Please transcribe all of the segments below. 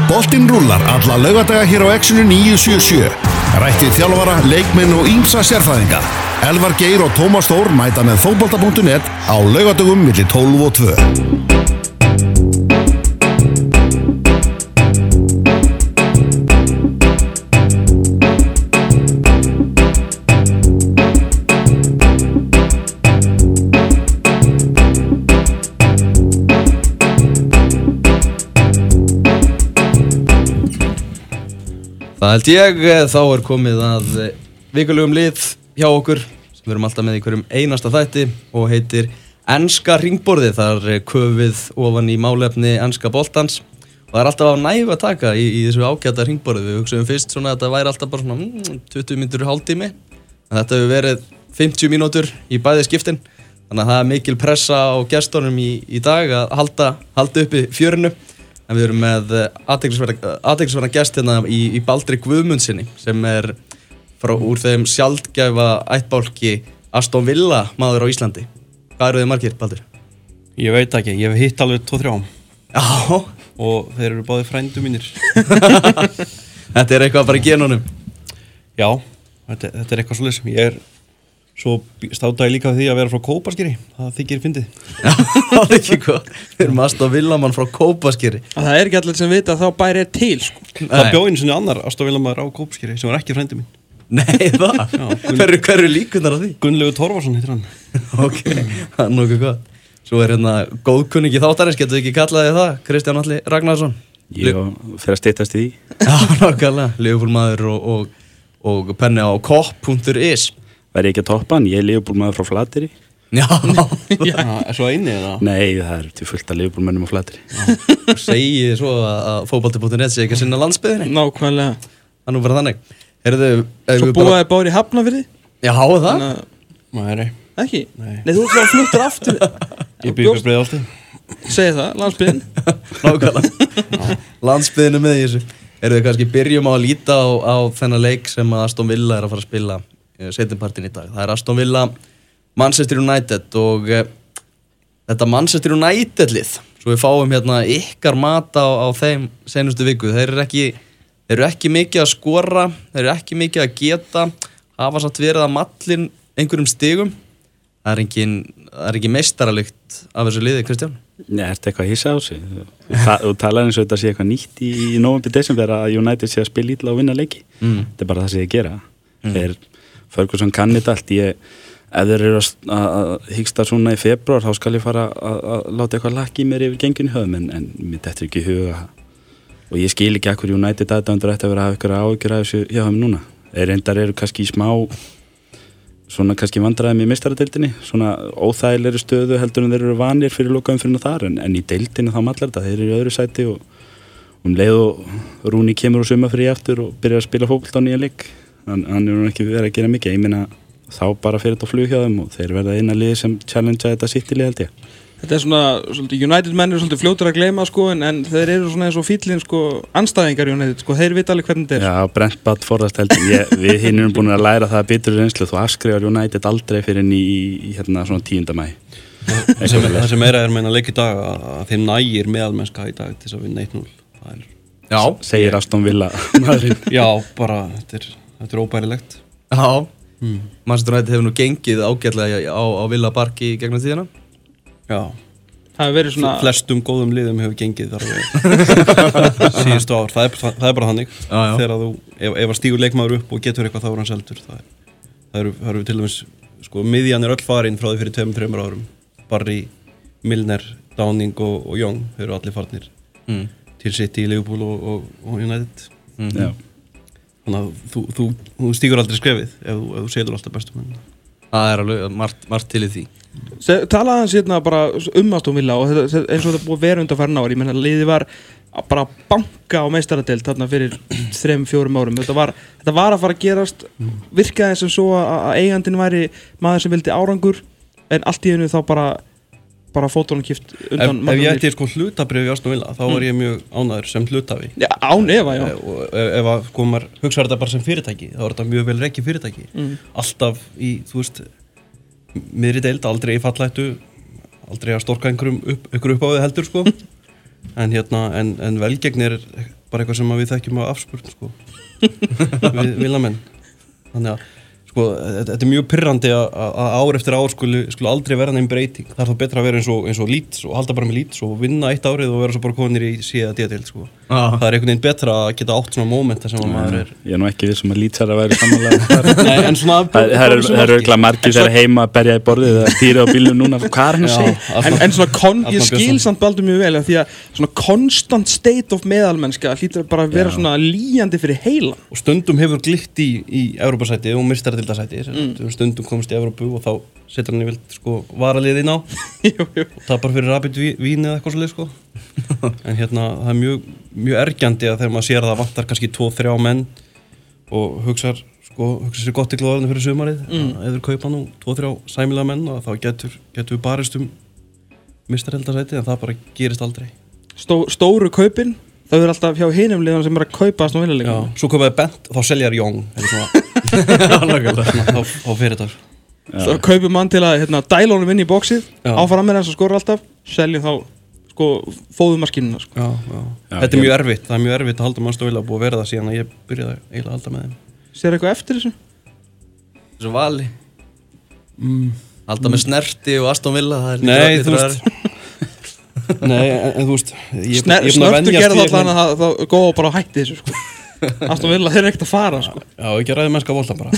Boltinn rúllar alla laugardaga hér á Exxonu 977. Rætt við þjálfara, leikmenn og ýmsa sérfræðinga. Elvar Geir og Tómas Þór mæta með fótbolta.net á laugardögum milli 12 og 2. Það held ég, þá komið að vikulegum lið hjá okkur sem við erum alltaf með í hverjum einasta þætti og heitir Enska hringborðið. Þar köfið ofan í málefni enska boltans og það alltaf á nægu að taka í þessu ágæta hringborðið. Við hugsaðum fyrst svona að þetta væri alltaf bara svona 20 mínútur hálftími, en þetta hefur verið 50 mínútur í bæði skiptin, þannig að það mikil pressa á gestunum í dag að halda uppi fjörinu. En við erum með athyglisverðan gest hérna í Baldri Guðmundsinni sem úr þeim sjaldgæfa ættbálki Aston Villa maður á Íslandi. Hvað eru þið margir, Baldur? Ég veit ekki, ég hef hitt alveg 2-3. Já. Og þeir eru báðir frændu mínir. Þetta eitthvað bara í genunum? Já, þetta eitthvað svoleiðis. Ég svo státa ég líka af því að vera frá Kópaskeri. Það þykir fyndið. Já, það ekki hvað. Við erum Aston Villamann frá Kópaskeri. Það ekki allir sem vita að þá bær til, sko. Það bjó einu sinni annar Aston Villamaður á Kópaskeri sem var ekki frændi minn. Nei, það? Hverju líkunar á því? Gunnlaugur Torfarsson heitir hann. Ok, það nokkuð gott. Svo hérna góðkunningi þáttarins, getur við ekki kallaði það, Kristján Atli Ragnarsson. Já, fyrir að styttast í því. Já, nákvæmlega, Liverpool-maður og penni á kop.is. Væri ekki að toppa hann, ég Liverpool-maður frá Flateyri. Já. Svo einni eða? Nei, það til fullt af Liverpool-mennum á Flateyri. Þú segir svo að fótbolti.net sé ekki að sinna landsbyggðinni. Nákvæmlega. Það nú bara þannig. Svo búaði báður í Hafnarfirði? Já, það? Nei. Ekki? Nei, þú ert fluttur aftur. Ég byggur Breiðholti. Segir það, landsbyggðin. Nákvæmlega. Landsbyggðinu með í þessu. Við kannski byrjum á að líta á þennan leik sem Aston Villa að fara að spila seinnipartinn í dag. Það Aston Villa Manchester United og þetta Manchester United lið, svo við fáum hérna ykkar mat á þeim seinustu viku. Þeir eru ekki mikið að skora, þeir eru ekki mikið að geta, hafa samt verið að mallin einhverjum stigum. Það er ekki meistaralegt af þessu liði, Kristján? Nei, ertu eitthvað að hissa á sig? Þú talar eins og þetta sé eitthvað nýtt í nóvember, desember að United sé að spila illa og vinna leiki. Þetta bara það sem þeir gera. Þeir Ferguson kann þetta allt. Ef þeir eru að hyggsta svona í febrúar, þá skal ég fara að láta eitthvað lakki mér yfir genginu í höfum, en mér dettur ekki í huga. Og ég skil ekki akkur United aðdæmendur ætti að vera að hafa ykkur áhyggjur af þessu hjá þeim núna. Þeir reyndar eru kannski í smá svona kannski vandræðum í meistaradeildinni, svona óþægilegri stöðu heldur en þeir eru vanir fyrir lokaumferðina þar, en í deildinni þá mallar þetta. Þeir eru í öðru sæti og leið og Rúni kemur úr sumarfrí aftur og byrjar að spila fótbolta á nýja leik. Hann er ekki verið að gera mikið. Ég meina þá bara fyrir þetta á flug hjá þeim og þeir verða eina liði sem challengea þetta City-lið held ég. Þetta svona svolítið United menn eru svolítið fljótur að gleyma sko, en þeir eru svona eins og fíllinn sko andstæðingar United sko, þeir vita alveg hvernig þetta Já, Brent Batt forðast heldur. Við hinn erum búin að læra það að bitur reynslu. Þú afskrifar United aldrei fyrir í hérna svona 10. maí. Það sem meira meina leik í dag að þeim nægir meðalmennska í dag til þess að vinna 1-0. Já, segir Aston Villa maðurinn. Já, bara þetta óbærilegt. Já. Manchester United hefur nú gengið ágætlega á Villa Park í gegnum tíðina. Já. Það hefur verið svona flestum góðum liðum hefur gengið þar síðustu ár. Það er bara þannig. Þegar þú ef að stígur leikmaður upp og getur eitthvað þá er hann seldur. Það eru til dæmis sko miðjan öll farin frá því fyrir 2-3 árum. Barry, Milner, Downing og Young eru allir farnir til City, Liverpool og United. Já. Þannig að þú stígur aldrei skrefið ef þú selur alltaf bestum. Það er alveg margt til í því. Talaði hans hérna bara Aston Villa og eins og þetta búið vera undanfarin ár. Ég meina liðið var bara banka á meistaradeild þarna fyrir 3-4 árum. Þetta var að fara að gerast, virkaði sem svo að eigandinn væri maður sem vildi árangur, en allt í einu þá bara fótunum kipt undan. Ef ég ætti sko hlutabréf í Aston Villa þá var ég mjög ánægður sem hlutafi. Já, án efa, já. Og ef að sko maður hugsaði þetta bara sem fyrirtæki, þá er þetta mjög vel rekið fyrirtæki. Alltaf í, þú veist, miðri deild, aldrei í fallættu, aldrei að storka einhverjum upp á þið heldur sko. En velgengni bara eitthvað sem við þekkjum á afspurn sko. Við vilamenn þannig að sko, þetta er mjög pirrandi að ár eftir ár skulu aldrei vera neinn breyting. Það þá betra að vera eins og Leeds og halda bara með Leeds og vinna eitt árið og vera svo bara konir í C-deild sko. Það er einhvern veginn betra að geta átt svona mómenta sem maður er. Ég nú ekki vissum að Leeds að væri samanlega. Nei, en svona það er örugglega margir þegar heima að berja í borðið eða týra á bílnum núna. Hvað er hann að segja? En svona ég skil samt Baldur mjög vel því að svona constant state of meðalmennska hlýtur bara að vera svona líjandi fyrir heilan. Og stundum hefur glitt í Evrópusæti og meistaradeild stundum komst í Evrópu og þá setur hann í vilt sko varalið inn á og tapar fyrir Rapid Vín eða eitthvað svolítið sko en hérna það er mjög ergjandi að þegar maður sér að það vantar kannski 2-3 menn og hugsa sér gott í glóðarinn fyrir sumarið ef þeir kaupa nú 2-3 sæmilega menn og þá getur við barist meistaradeildarsæti en það bara gerist aldrei. Stóru kaupin það alltaf hjá hinum liðan sem að kaupa Aston Villa leikmenn. Já, svo kaupaði Bent og þá selja þær Young þá fyrir þetta þá kaupum mann til að dæla honum inn í bóksið áfram með hans og skora alltaf seljum þá sko fóðumaskínuna sko. Já. Þetta er mjög erfitt, það er mjög erfitt að halda Aston Villa búið að vera það síðan að ég byrjaði eiginlega að halda með þeim. Sér eitthvað eftir þessu? Þessu vali halda með Snerti og Aston Villa Nei, þú veist Nei, en þú veist Snörtu gerði allan að það góða bara að hætti þessu sko. Aston Villa, þeir ekkert að fara sko. Já, ekki ræði mennska volta bara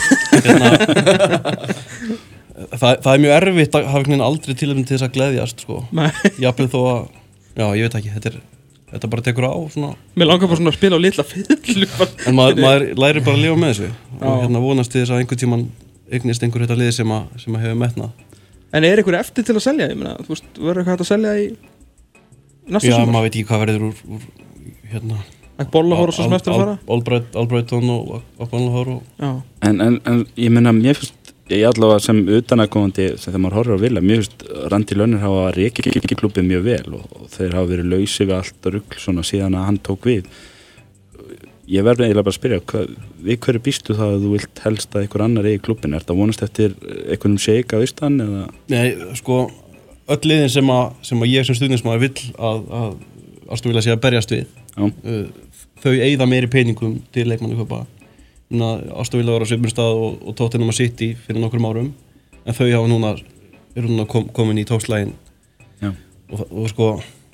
það er mjög erfitt að hafa aldrei tilefni til þess að gleðjast sko. Jafnvel þó að já, ég veit ekki, þetta bara tekur á svona. Mér langar bara svona að spila á litla fiðlu en maður lærir bara að lifa með þessu og vonast til þess að einhvern tímann eignist einhver þetta liði sem að hefur metnað. En er einhver eftir til að selja? Ég meina, þú veist, verður eitthvað hægt að selja í næsta sumar? Já, maður veit ekki hvað verður úr hérna Ekki Bollahór og svo sem eftir að fara? Albrighton og Bollahór En ég meina, mér finnst ég allavega sem utanaðkomandi sem þegar maður horfir á Villa, mér finnst Randy Lönner hafa rekið klúbbið mjög vel og þeir hafa verið lausir við allt rugl svona síðan að hann tók við. Ég verður eiginlega bara að spyrja, við hverju býstu það að þú vilt helst að einhver annar eigi klúbbin? Er þetta vonast eftir einhvernum shake á Ísland eða? Nei, sko, öll liðin sem að ég sem stuðningsmaður vill að Aston Villa sé að berjast við. Þau eyða meiri peningum til leikmanni kaupa. Aston Villa var á svipnum stað og Tottenham City fyrir nokkrum árum en þau hafa eru núna komin í tókslaginn og sko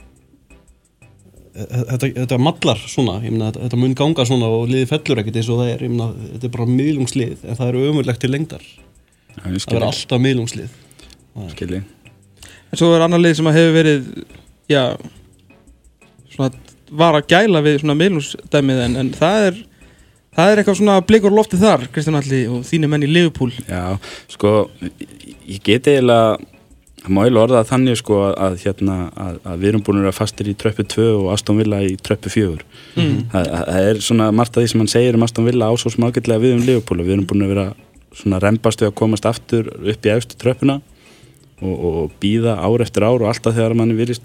þetta mallar svona, ég meina þetta mun ganga svona og liðið fellur ekkert eins og það er, ég meina þetta er bara miðlungslið en það er ömurlegt til lengdar það er alltaf miðlungslið skilji. En svo er annar lið sem hefur verið svona var að gæla við svona miðlungsdæmið en það er eitthvað svona blikur lofti þar, Kristján Atli og þínu menn í Liverpool. Já, sko ég geti eiginlega það má eiginlega orða þannig sko að við erum búin að vera fastir í tröppu 2 og Aston Villa í tröppu 4. Það er svona margt af því sem hann segir Aston Villa á svo smágætlega við Liverpool og við erum búin að vera svona rembast við að komast aftur upp í efstu tröppuna og bíða ár eftir ár og alltaf þegar manni virðist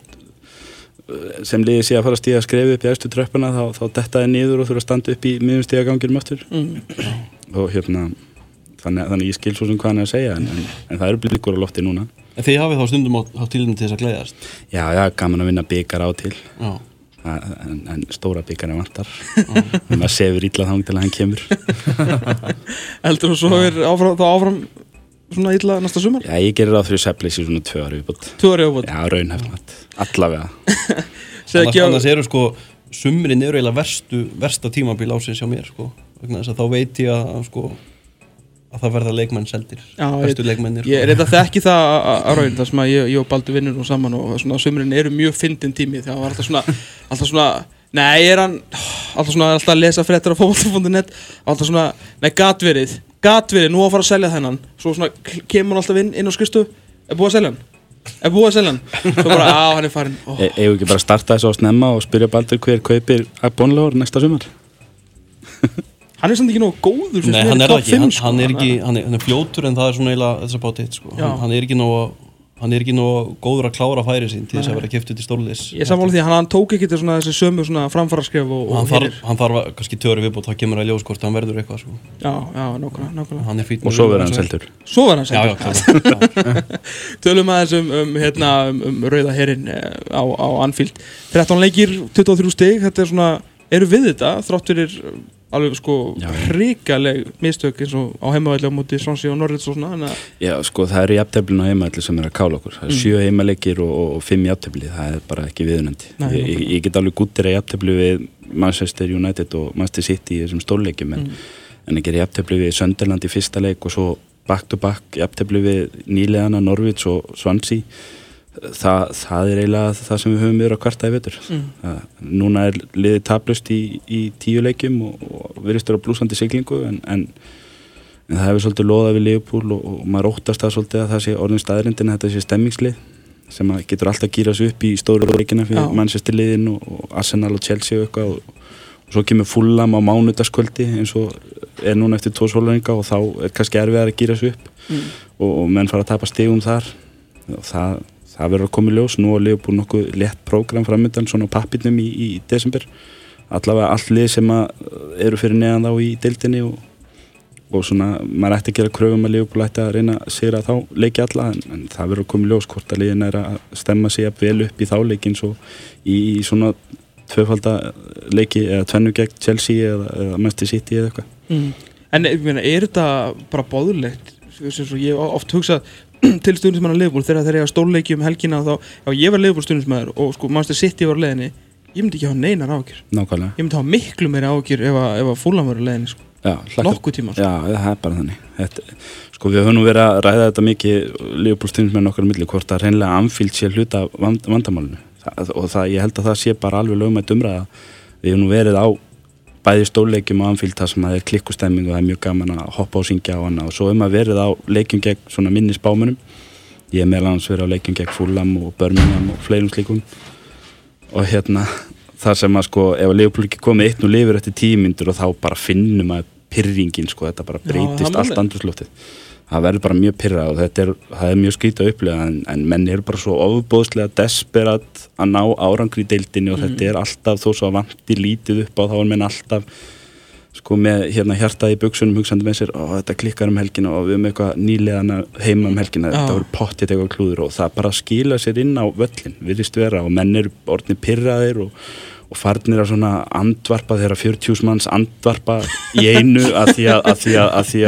sem liðið sé að fara að stíga að skrefi upp í efstu tröppuna þá dettaði niður og þurfa að standa upp í miðjum stígaganginum aftur og þannig ég skil svo sem hvað hann er að segja en það eru blikur á lofti núna. En þið hafið þá stundum á tilefni til þess að gleðjast? Já, gaman að vinna bikar á til en stóra bikar er vantar maður sefur illa þang til að hann kemur. Heldur þú svo er áfram svona illa næsta sumar? Já, ég gerir ráð fyrir svefnleysi í svona 2 ári viðbót. 2 ári viðbót? Já, raunhæft mat, allavega. Annars eru sko sumrin eru eiginlega versta tímabil ásins hjá mér sko vegna þess að þá veit ég að það verða leikmenn seldir. Bestu leikmennir. Ég reyndar þekki það að raun þar sem að ég og Baldur vinnur nú saman og svona sumrin eru mjög fyndin tími þegar það var alltaf svona nei, alltaf að lesa fréttir á fótbolta.net alltaf svona, nei, gatverið, nú að fara að selja þennan svo svona kemur hann alltaf inn á skrifstofu er búið að selja hann svo bara, hann er farinn Eigum ekki bara að starta þessu á snemma og spyrja Baldur hver kaupir að Bollahór næsta sumar Hann er samt ekki nógu góður Nei, hann er ekki, hann er fljótur en það er svona eiginlega þess að bá titt sko hann er ekki nógu góður að klára færi sín til þess að vera keyptur til stórliðs. Ég sammála því að hann tók ekki til þessi sömu framfaraskref og hann þarf kannski 2 ári viðbót, þá kemur að ljós hvort hann verður eitthvað sko. Já, nákvæmlega. Hann er fínn. Og svo verður hann seldur. Já. Tölum aðeins um Rauða herinn á Anfield. 13 leikir, 23 stig, þetta er svona eru við þetta þrátt fyrir alveg sko hrikaleg mistök eins og á heimavelli á móti Swansea og Norwich og svona Já, sko það eru jafnteflin á heimavelli sem að kála okkur það 7 heimaleikir og 5 jafntefli það bara ekki viðunandi ég get alveg gúttir að jafntefli við Manchester United og Manchester City í þessum stórleikjum en ég ger jafntefli við Sunderland í fyrsta leik og svo back to back jafntefli við nýliðana Norwich og Swansea það eiginlega það sem við höfum verið að kvarta í vetur núna liðið taplaust í 10 leikjum og virðist vera blúsandi siglingu en það hefur svolítið loðað við Liverpool og maður óttast það svolítið að það sé orðin staðrindin að þetta sé stemmingslið sem að getur alltaf gýra sig upp í stóru leikina fyrir Manchester liðin og Arsenal og Chelsea og eitthvað og svo kemur Fulham á mánudagskvöldi eins og núna eftir 2 sólarhringa og þá kannski erfiðar að gýra sig upp og menn fara að tapa stigum þar og það verður að koma í ljós, nú er Liverpool nokkuð létt prógram framöndan svona á pappirnum í desember allavega allt lið sem eru fyrir neðan þá í deildinni og svona, maður ætti að gera kröfum að Liverpool ætti að reyna að sigra þá leiki alla en það verður að koma í ljós hvort að liðin að stemma sig vel upp í þá leiki eins og í svona tvöfalda leiki eða 2 gegn Chelsea eða Manchester City eða eitthvað En ég meina, þetta bara boðlegt sem svo ég oft hugsað til stuðningsmanna Liverpool þegar þeir eiga stórleiki helgina þá, ég var Liverpool stuðningsmaður og sko Manchester City var á leiðinni ég myndi ekki hafa neinar áhyggjur Nákvæmlega Ég myndi hafa miklu meiri áhyggjur ef að Fulham var á leiðinni sko. Nokkuð tíma sko. Já, það bara þannig sko við höfum nú verið að ræða þetta mikið Liverpool stuðningsmenn okkar á milli hvort að hreinlega Anfield sé hluta vandamálinu og ég held að það sé bara alveg lögmætt umræða við höfum nú verið á bæði stórleikjum á Anfield þar sem það klikkustemming og það mjög gaman að hoppa og syngja á hana og svo verið á leikjum gegn svona minni spámunum ég meðal annars verið á leikjum gegn Fulham og Birmingham og fleirum slíkum og þar sem að sko ef að Liverpool ekki komið 1-0 yfir eftir 10 mínútur og þá bara finnum að pirringin sko þetta bara breytist allt andrúmsloftið það verður bara mjög pirrað og það er mjög skrítið að upplega en menn eru bara svo ofboðslega desperat að ná árangri í deildinni og þetta er alltaf þó svo að vanti lítið upp á þá er menn alltaf sko með hjartað í buxunum hugsandi með sér þetta klikkar helgina og við eitthvað nýleðana heima helgina þetta voru pottið eitthvað klúður og það bara skila sér inn á völlin virðist vera og menn eru orðnir pirraðir og farnir að svona andvarpa þegar 40.000 manns andvarpa í einu að því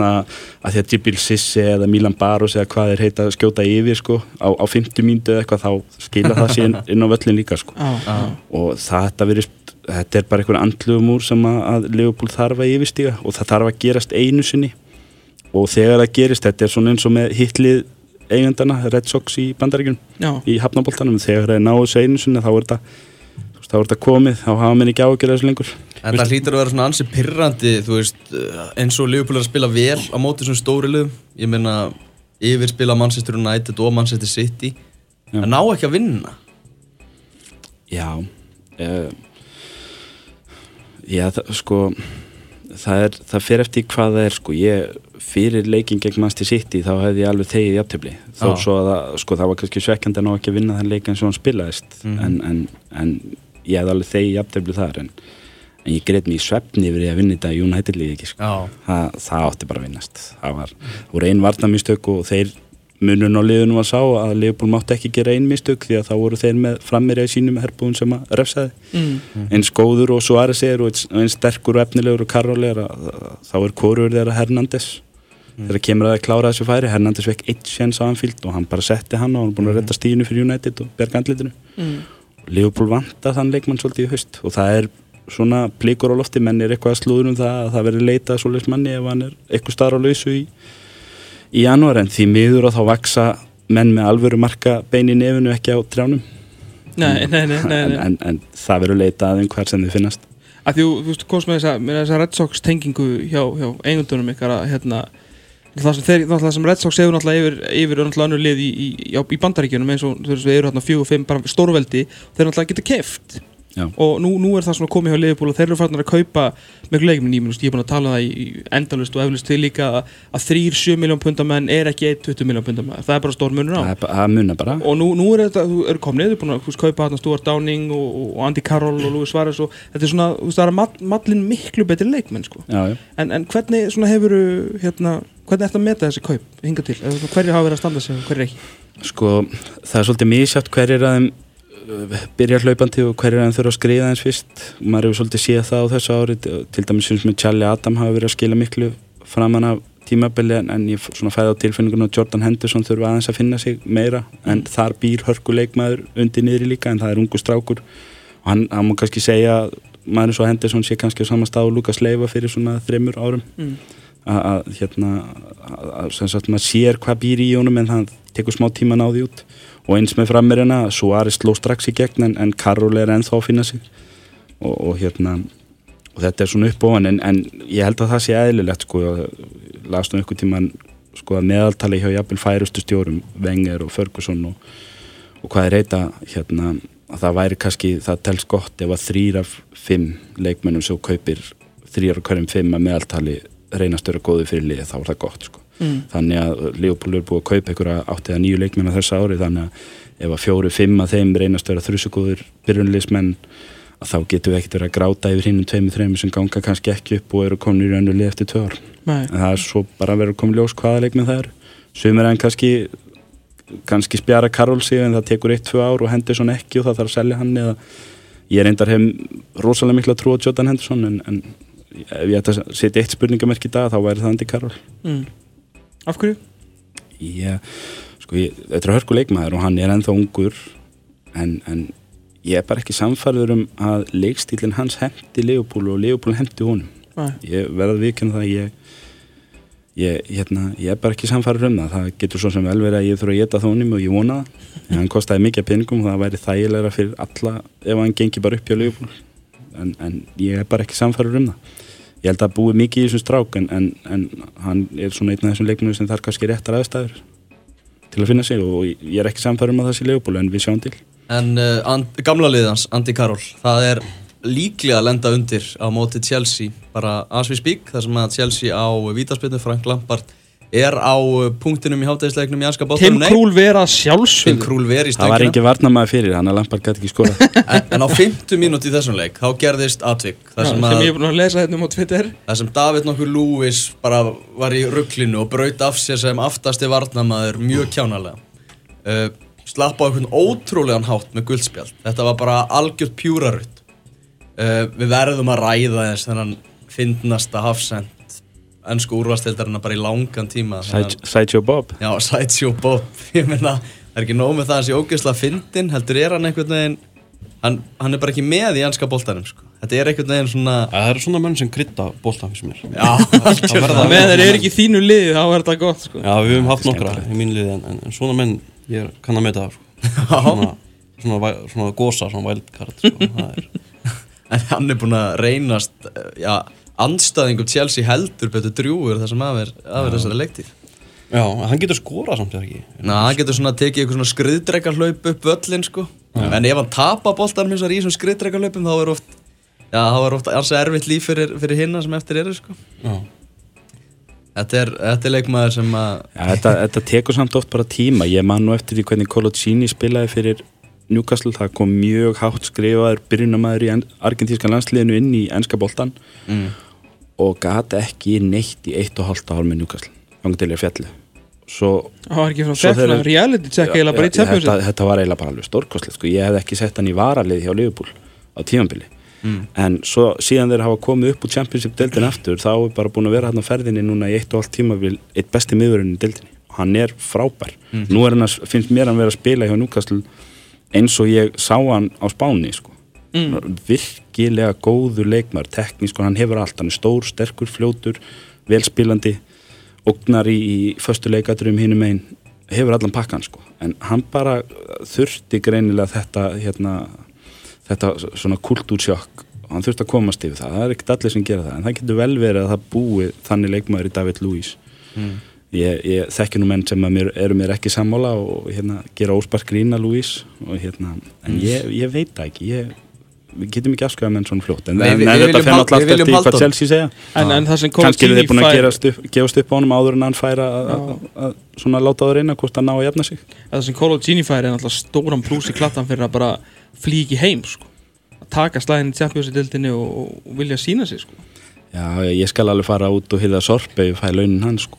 að Djibril Cissé eða Milan Baros eða hvað heita skjóta yfir sko á 50 mínútu eða eitthvað þá skila það sér inn á völlin líka sko og þetta er bara einhver andlugumúr sem að Liverpool þarf að yfirstíga og það þarf að gerast einu sinni og þegar það gerist þetta er svona eins og með hitlið eigandana Red Sox í Bandaríkjunum í hafnaboltanum þegar það náðu þessu einu sinni þá er þetta komið, þá hafa menn ekki ágjörð þessu lengur. En það hlýtur að vera svona ansi pirrandi, þú veist, eins og Liverpool að spila vel á móti svona stóri liðum. Ég meina, yfirspila Manchester United og Manchester City. Það ná ekki að vinna. Já, sko, það fer eftir hvað það er, sko. Fyrir leikinn gegn Manchester City, þá hefði ég alveg þegið jafntefli. Þó svo að það var kannski svekkjandi að ná ekki að vinna þann leik eins og hann spilaðist. En ég hefði alveg þegið jafntefli þar en ég greit mig í svefni yfir að vinna þetta í United-liði ekki sko. Það átti bara að vinnast það voru ein varnarmistök og þeir munurinn á liðunum að sá að Liverpool mátti ekki gera ein mistök því að þá voru þeir með frammeira í sínum herbúðum sem að refsaði eins góður og Suárez og eins sterkur og efnilegur og karrólegur þá hvorugur þeirra Hernández þegar kemur að klára þessu færi Hernández fekk 1 séns á Anfield og hann bara setti hann og hann búin að redda stíðinu fyrir United og berga andlitinu Liverpool vantar þann leikmann svolítið í haust og það er svona plikur á lofti menn er eitthvað að slúður það að það verður leitað svoleiðis manni ef hann er eitthvað staðar á lausu í janúar en því miður og þá vaksa menn með alvöru marka bein í nefinu ekki á trjánum Nei. En það verður leitað hver sem þið finnast að þú veist, komst með þessa Red Sox tengingu hjá eigundunum ykkar að það sem Red Sox hefur náttúrulega yfir náttúrulega önnur lið í Bandaríkjunum eins og við eru 4-5 bara stórveldi þeir náttúrulega geta keypt og nú er það svona komið hjá Liverpool og þeir eru farnir að kaupa miklu leikmenn ég er búin að tala það í endalaust og eflaust til líka að 3 7 miljón punda menn er ekki 1 20 miljón punda menn það er bara stór munur á það munar bara og nú er þetta, þú eru komnið þið búin að kaupa Stuart Downing og Andy Carroll og Luis Suárez og þetta er svona, það er mallin miklu betri leikmenn sko. En hvernig svona hefur hvernig ertu að meta þessi kaup hingað til hverjir hafa verið að standa sig og hverjir ekki sko, það er svolítið misjátt hverjir að þeim byrjar hlaupandi og hverjir hann þurfa að skriða eins fyrst. Maður hefur svolítið séð það á þessu ári, til dæmis sem Charlie Adam hafa verið að skila miklu framan af tímabili, en ég svona fæði á tilfinningunum að Jordan Henderson þurfa aðeins að finna sig meira, en þar býr hörkuleikmaður undir niðri líka, en það er ungu strákur og hann má kannski segja að maður eins og Henderson sé kannski á sama stað og Lukas Leiva fyrir svona 3 árum. Að sem sagt maður sér hvað býr í honum, en það tekur smá tíma að ná því út. Og eins með frammerina, Suárez sló strax í gegn, en Karol er ennþá að finna sig og þetta er svona upp ofan, en ég held að það sé eðlilegt sko, las nú einhvern tímann sko að meðaltali hjá jafnvel færustu stjórum Wenger og Ferguson og hvað er heita að það væri kannski, það telst gott ef að 3 af 5 leikmennum sem kaupir 3 af hverjum 5 að meðaltali reynast vera góði fyrir liðið, þá er það gott sko. Þannig að Liverpool er búið að kaupa einhverja 8 eða 9 leikmenn á þessu ári, þannig að ef að 4-5 af þeim reynast vera þrjusugóðir byrjunarliðsmenn, að þá getum við ekkert verið að gráta yfir hinnum 2-3 sem ganga kannski ekki upp og eru komin í önnur lið eftir 2 ár. En það er svo bara verið að koma ljós hvaða leikmenn það eru. Sumir en kannski spjara Karol sig, en það tekur 1-2 ár og Henderson ekki og það þarf að selja hann, eða ég reyndar rosalega mikla trú á Jordan Henderson, en ef ég ætti að setja eitt spurningamerki í dag þá væri það Andy Carroll. Af hverju? Þetta er hörkuleikmaður og hann er ennþá ungur, en ég er bara ekki sannfærður að leikstílinn hans henti Liverpool og Liverpool henti honum. Ég verð að viðurkenna það, ég er bara ekki sannfærður það. Það getur svo sem vel verið að ég þurfa að éta þónum og ég vona það, en hann kostaði mikið peningum og það væri þægilegra fyrir alla ef hann gengi bara upp hjá Liverpool, en ég er bara ekki sannfærður það. Ég held að búi mikið í þessum strák, en hann er svona einn af þessum leikmennum sem þarf kannski réttar aðstæður til að finna sig, og ég er ekki sannfærður að það sé Liverpool, en við sjáum til. En gamla liðans, Andy Carroll, það er líklega að lenda undir á móti Chelsea, bara as we speak, þar sem að Chelsea á vítaspyrnu, Frank Lampard er á punktinum í hádægisleiknum í enska boltanum. Tim Krul vera sjálfsögðu. Tim Krul vera í stöngina. Það var engin varnarmaður fyrir, hann að Lampard gæti ekki skorað. En á 50 mínúti í þessum leik, þá gerðist atvik. Sem ég er búin að lesa hérna á Twitter. Það sem David nokkur Lewis bara var í ruglinu og braut af sér sem aftasti varnarmaður mjög kjánalega. Slapp á einhvern ótrúlegan hátt með guldspjald. Þetta var bara algjört pjúrarut. Við verðum að ræða þess þennan fyndnasta hafsend ensku úrvalsdeildarinnar bara í langan tíma. Sideshow Bob. Já, Sideshow Bob. Ég meina, það er ekki nóg með það að sé ógeðslega fyndinn, heldur hann einhvern veginn, hann er bara ekki með í enska boltanum, sko. Þetta er einhvern veginn svona... Það eru svona menn sem krydda boltan fyrir mér. Já, með þeir eru ekki í þínu liði, þá er þetta gott, sko. Já, við höfum haft nokkra í mínu liði, en svona menn, ég kann að meta það, sko. Svona gosa, svona wildcard, sko. Það er... En hann er búinn að reynast, andstæðingum Chelsea heldur betur drjúgur það sem af er þessari leiktíð. Já, hann getur skorað samt ekki. Hann getur svona tekið eitthvað svona skriðdrekarhlaup upp völlin, sko. En ef hann tapar boltanum eins og í þessum skriðdrekarhlaupum, þá er oft alls erfitt líf fyrir hinna sem eftir eru, sko. Já. Þetta er leikmaður sem að... Já, þetta tekur samt oft bara tíma. Ég man nú eftir því hvernig Coloccini spilaði fyrir Newcastle, það kom mjög hátt skrifaður byrjunarmaður í argentíska landsliðinu inn í enska boltan og gat ekki neitt í 1,5 ár með Newcastle þangað til fjallu. Það var ekki svona reality check eiginlega bara í Champions League. Þetta var eiginlega bara alveg stórkostlegt, sko. Ég hefði ekki sett hann í varalið hjá Liverpool á tímabili, en svo síðan þeir hafa komið upp úr Championship deildin aftur, þá er bara búin að vera hann á ferðinni núna í 1,5 tímabil, eitt besti miðvörðurinn í deildinni, og hann er frábær. Nú er hann finnst mér hann vera að spila hjá Newcastle eins og ég sá hann á Spáni, sko. Virkilega góður leikmaður, teknísk, hann hefur allt, hann er stór, sterkur, fljótur, velspilandi, ógnar í föstu leikadrum hinum megin, hefur allan pakkan, sko. En hann bara þurfti greinilega þetta svona kultúrsjokk, hann þurfti að komast yfir það. Það er ekkert allir sem gera það, en það getur vel verið að það búi þannig leikmaður í David Luiz. Ég þekki nú menn sem eru mér ekki sammála og gera óspart grína Luiz og en ég veit það ekki, við getum ekki afskrifa menn svona fljótt, en þetta fer náttúrulega eftir í hvað Chelsea segja. En það sem kannski eru þeir búin að gefast upp á honum áður en hann fær að svona láta á það reyna hvort hann ná að jafna sig. Það sem Coloccini fær er náttúrulega stóran plús í klattan fyrir að bara flýga í heim, sko. Að taka slaginn í Champions League-deildinni og vilja sína sig, sko. Já, ég skal alveg fara út og hýða sorp ef ég fæ launin hans sko.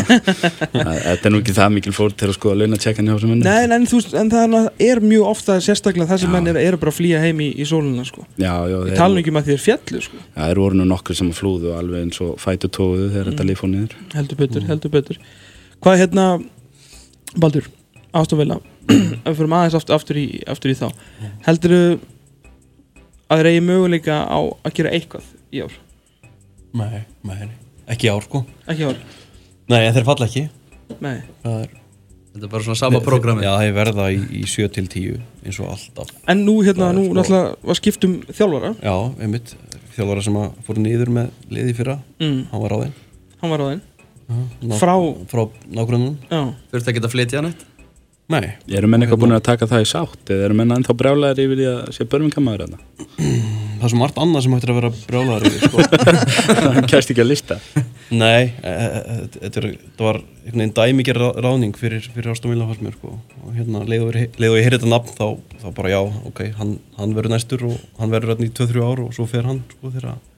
Þetta nú ekki það mikil fór til að skoða launatjekkan hjá þessum menn. Nei, en það mjög ofta sérstaklega þessi menn eru bara að flýja heim í sólina sko. Já, ég tala nú ekki með því fjallu sko. Já, þeir voru nú nokkur sem flúðu alveg eins og fætutóðu þegar þetta líf fór niður. Heldur betur. Hvað Baldur, Aston Villa, ef við fyrir aðeins aftur í þá. Heldurðu að þeir eigi möguleika á að gera eitthvað í ár? Nei, ekki ár sko. Ekki ár? Nei, en þeir falla ekki. Nei. Þetta bara svona sama prógrami. Já, þeir verða í 7-10 eins og alltaf. En nú náttúrulega var skiptum þjálfara. Já, einmitt. Þjálfara sem fór niður með liði fyrra. Hann var ráðinn. Frá nágrönnum. Já. Þurfti ekki að flytja hann eitt? Nei. Eru menn eitthvað búin að taka það í sátt eða eru menn ennþá brjálæðir yfir því að sé Birmingham-maður þarna? Það er svo margt annað sem hættir að vera brjálæðir yfir sko. Það kæst ekki að lista. Nei, þetta var einhvern veginn dæmigerð ráðning fyrir Aston Villa fannst mér sko. Og leiðu ég heyrði þetta nafn þá bara já, ok, hann verður næstur og hann verður í 2-3 ár og svo fer hann sko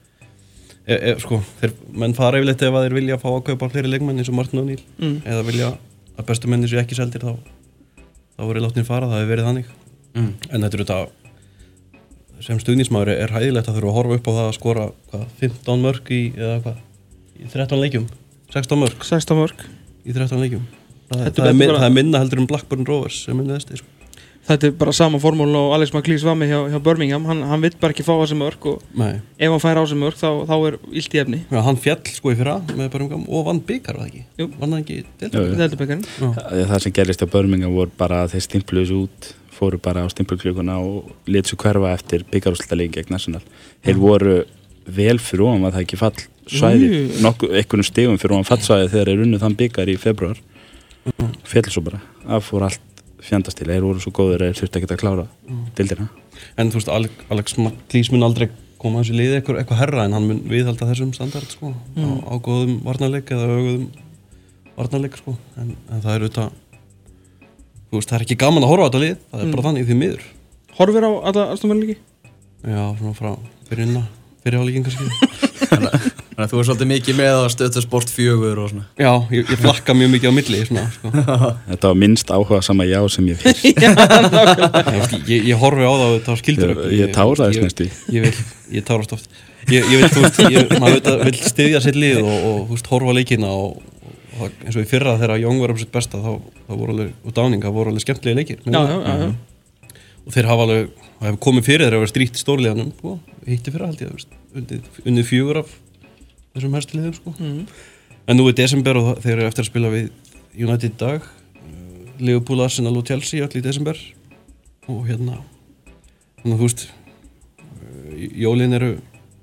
þegar þeir menn fara yfirleitt ef að þeir vilja fá að kaupa fleiri leikmenn eins og Martin O'Neill eða vilja að bestu menni séu ekki seldir þá voru látnir fara, það hefur verið þannig en þetta sem stuðningsmaður er hæðilegt að þurfa að horfa upp á það að skora 15 mörk í 13 leikjum 16 mörk í 13 leikjum það er minna heldur Blackburn Rovers sem minna þess sko. Þetta er bara sama formúl og Alex McLeish var með hjá Birmingham hann vill bara ekki fá þessi mörk og ef hann fær á þessi mörk þá er illt í efni. Já, hann fjall sko í fyrra með Birmingham og vann bikar var það ekki? Jú. Vann hann ekki deildabikarinn? Það sem gerist á Birmingham voru bara að þeir stimpluðu upp fóru bara á stimpluklukuna og létu svo hverfa eftir bikarúrslitaleik gegn Arsenal. Þeir voru vel fyrir ofan að það ekki fall svæði einhvern stigum fyrir ofan fallsvæði þegar þeir unnu þann bikar í febrúar féll svo bara, það fór allt fjandast til, þeir voru svo góðir að þeir þurfti ekki að klára deildina. En þú veist, Alex McLeish mun aldrei koma þessu liði eitthvað herra en hann mun viðhalda þessum standard sko, á góðum varnarleik eða öguðum varnarleik sko, en það er auðvitað þú veist, það er ekki gaman að horfa á þetta lið, það er bara þannig því miður. Horfir á alla Aston Villa leiki? Já, svona frá fyrir hálfleikin kannski. Þannig að þú er svolítið mikið með að stöðta Sport 4 og svona. Já, ég flakka mjög mikið á milli svona, sko. Þetta var minnst áhuga sama já sem ég fyrst. Ég horfi á það og það skildur upp. Ég táraðist næstu. Ég tárast oft. Ég vil, þú veist, maður vil styðja sitt lið og þú veist, horfa leikina og eins og í fyrra þegar Young var sitt besta þá voru alveg, og Downing, það voru alveg skemmtilega leikir. Já. Og þeir hafa alveg, það hefur komið fyrir þeir hafa stríkt stórliðanum, sko, hitti fyrra held ég, þú veist, unnið 4 af þessum herstu liðum, sko. En nú er desember og þeir eru eftir að spila við United í dag, Liverpool, Arsenal og Chelsea öll í desember og þannig að þú veist, jólin eru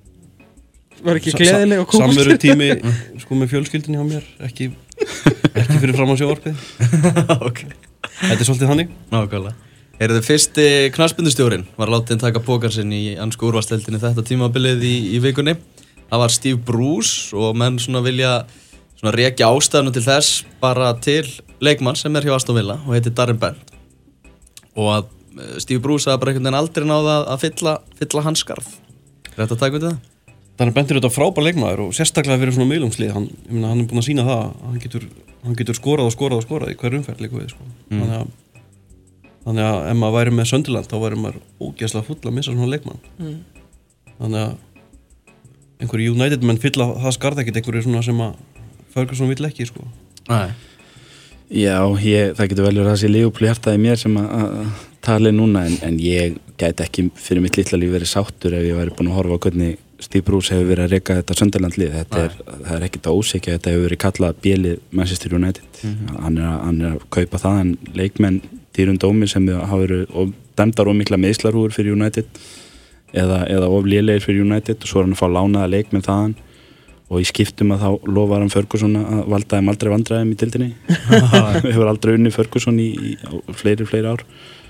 var ekki gleðileg og kúst samveru tími sko með fjölskyldinni á mér ekki fyrir fram á sjónvarpið. Okay. Þetta er svolítið þannig. Nákvæmlega. Þið fyrsti knattspyrnustjórinn var látinn taka pokann sinn í ensku úrvalsdeildinni þetta tímabilið í vikunni. Það var Steve Bruce og menn svona vilja svona rekja ástæðuna til þess bara til leikmann sem hjá Aston Villa og heitir Darren Bent. Og að Steve Bruce hafði bara einhvern veginn aldrei náð að fylla hans skarð. Er þetta að taka út í það? Darren Bent er þetta frábær leikmaður og sérstaklega fyrir svona miðlungslið. Hann er búinn að sýna það að hann getur skorað í hver umferð líka við, sko. Þannig að ef maður væri með Sunderland þá væri maður ógeðslega full að missa svona leikmann. Þannig að einhverju United menn fylla það skarð ekkert einhverju svona sem að Ferguson vill ekki, sko. Nei. Já, það getur vel verið að það sé Liverpool hjartað í mér sem að tala núna en ég gæti ekki fyrir mitt litla líf verið sáttur ef ég væri búinn að horfa á hvernig Steve Bruce hefur verið að reka þetta Sunderland lið. Það er ekkert að ósekja, þetta hefur verið kallað bélið Manchester United. Hann er að kaupa það en leikmenn dýrum dómi sem hafa verið og dæmdar of mikla meiðslarhúfur fyrir United eða of lélegir fyrir United og svo er hann að fá lánaða leikmenn þaðan og í skiptum að þá lofar hann Ferguson að valda þeim aldrei vandræðum í deildinni. Hefur aldrei unnið Ferguson í fleiri ár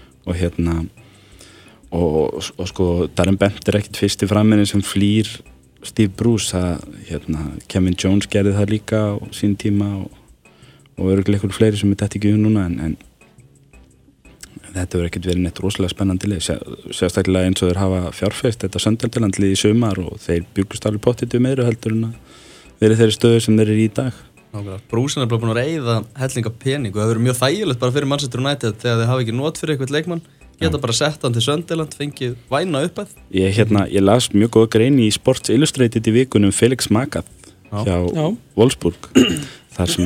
og sko Darren Bent er ekkert fyrsti frammennin sem flýr Steve Bruce Kevin Jones gerði það líka á sín tíma og örugglega einhverjir fleiri sem þetta ekki núna en þetta verður ekkert verið neitt rosalega spennandi lið, sérstaklega eins og þeir hafa fjárfest þetta Sunderland-lið í sumar og þeir byggust alveg pottið meira heldur en að verið þeirri stöðu sem þeir eru í dag. Brúsin bara búin að eyða hellinga pening og það verður mjög þægilegt bara fyrir Manchester United þegar þeir hafa ekki not fyrir eitthvað leikmann, geta bara sett hann til Sunderland, fengið væna uppæð. Ég las mjög góða grein í Sports Illustrated í vikunum Felix Magath hjá Wolfsburg. Þar sem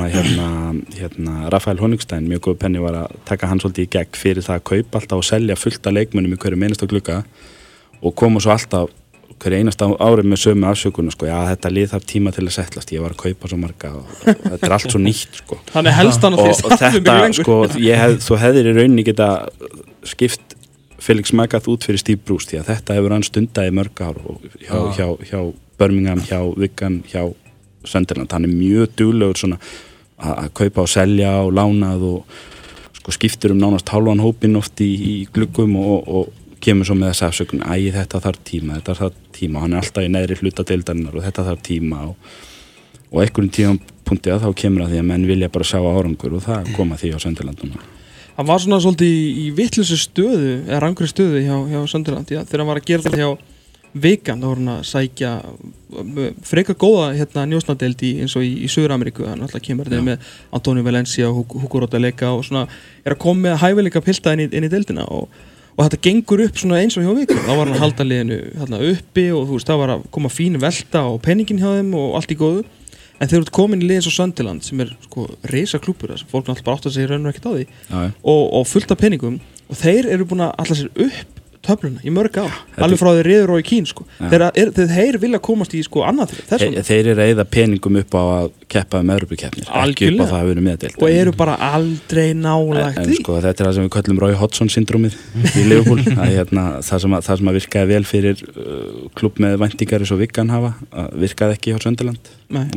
að Rafael Honigstein, mjög góð penni, var að taka hann svolítið í gegn fyrir það að kaupa alltaf og selja fullt af leikmönnum í hverju einasta glugga og koma svo alltaf hverju einasta árið með sömu afsökunum, sko, já þetta lið þarf tíma til að settlast, ég var að kaupa svo marga og þetta er allt svo nýtt, sko. Þannig helst hann á því og þetta, sko, þú hefðir í rauninni geta skipt Felix Magath út fyrir Steve Bruce því að þetta hefur hann stundað í mörg ár hjá Birmingham, hjá Wigan, hjá Sunderland, hann mjög duglegur svona að kaupa og selja og lánað og sko skiptir nánast hálfan hópinn oft í gluggum og kemur svo með þess afsökun, þetta þarf tíma og hann er alltaf í neðri hluta deildarinnar og þetta þarf tíma og einhverjum tímapunkti að þá kemur að því að menn vilja bara sjá árangur og það koma því á Sunderland núna. Hann var svona svolítið í vitlausu stöðu, eða rangri stöðu hjá Sunderland, þegar hann var að gera þetta hjá Wigan, þá var hann að sækja frekar góða njósnadeild eins og í Suður-Ameríku, hann alltaf kemur þetta með Antonio Valencia og Hugo Rodallega og svona er að koma með hæfileika pilta inn í deildina og þetta gengur upp svona eins og hjá Wigan, þá var hann að halda liðinu uppi og þú veist, það var að koma fín velta og penningin hjá þeim og allt í góðu, en þeir eru komin í lið eins og Sunderland sem er sko risa klúbbur, þess að fólk alltaf bara átt að segja raunur ekkert á því og fullt af penningum og þeir eru búin að alla sér upp töfluna í mörg ár, alveg frá þeir riður og í Kín sko. Þeir vilja komast í sko annað þeir eru að eyða peningum upp á að keppa Evrópukeppnir, ekki upp á það að vera meðdeild og eru bara aldrei nálægt en sko þetta er það sem við köllum Roy Hodgson syndrómið í Liverpool það sem að virkaði vel fyrir klubb með væntingar eins og Wigan hafa virkaði ekki hjá Sunderland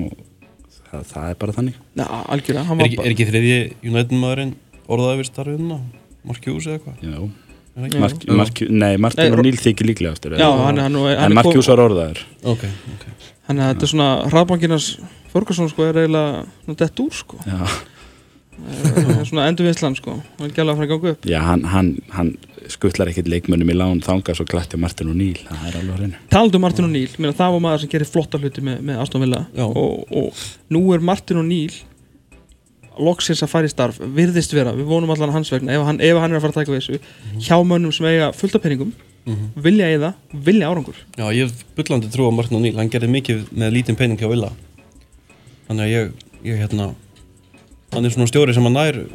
og það er bara þannig. Algjörlega er ekki þriðji United maðurinn orðaði við starfiðuna Mark Hughes eða eitthvað? Já Martin O'Neill þykir líklega eftir en Mark Hughes var orðaður. Okay. Þannig að þetta er svona hraðbankinars Ferguson sko er eiginlega dett úr sko. Svona endurvinnslan sko, hann er gæla að fara að ganga upp. Já, hann skuttlar ekkert leikmönnum í lán þangað svo glætti Martin O'Neill, það er alveg að reyna. Taldu Martin O'Neill, það var maður sem gerir flotta hluti með Aston Villa og nú er Martin O'Neill loksins að fara í starf, virðist vera, við vonum allan hans vegna, ef hann er að fara að taka við þessu hjá mönnum sem eiga fullt af peningum vilja eiga, vilja árangur. Já, ég hef bullandi trú á Martin O'Neill, hann gerði mikið með lítinn pening hjá Villa þannig að ég hann er svona stjóri sem hann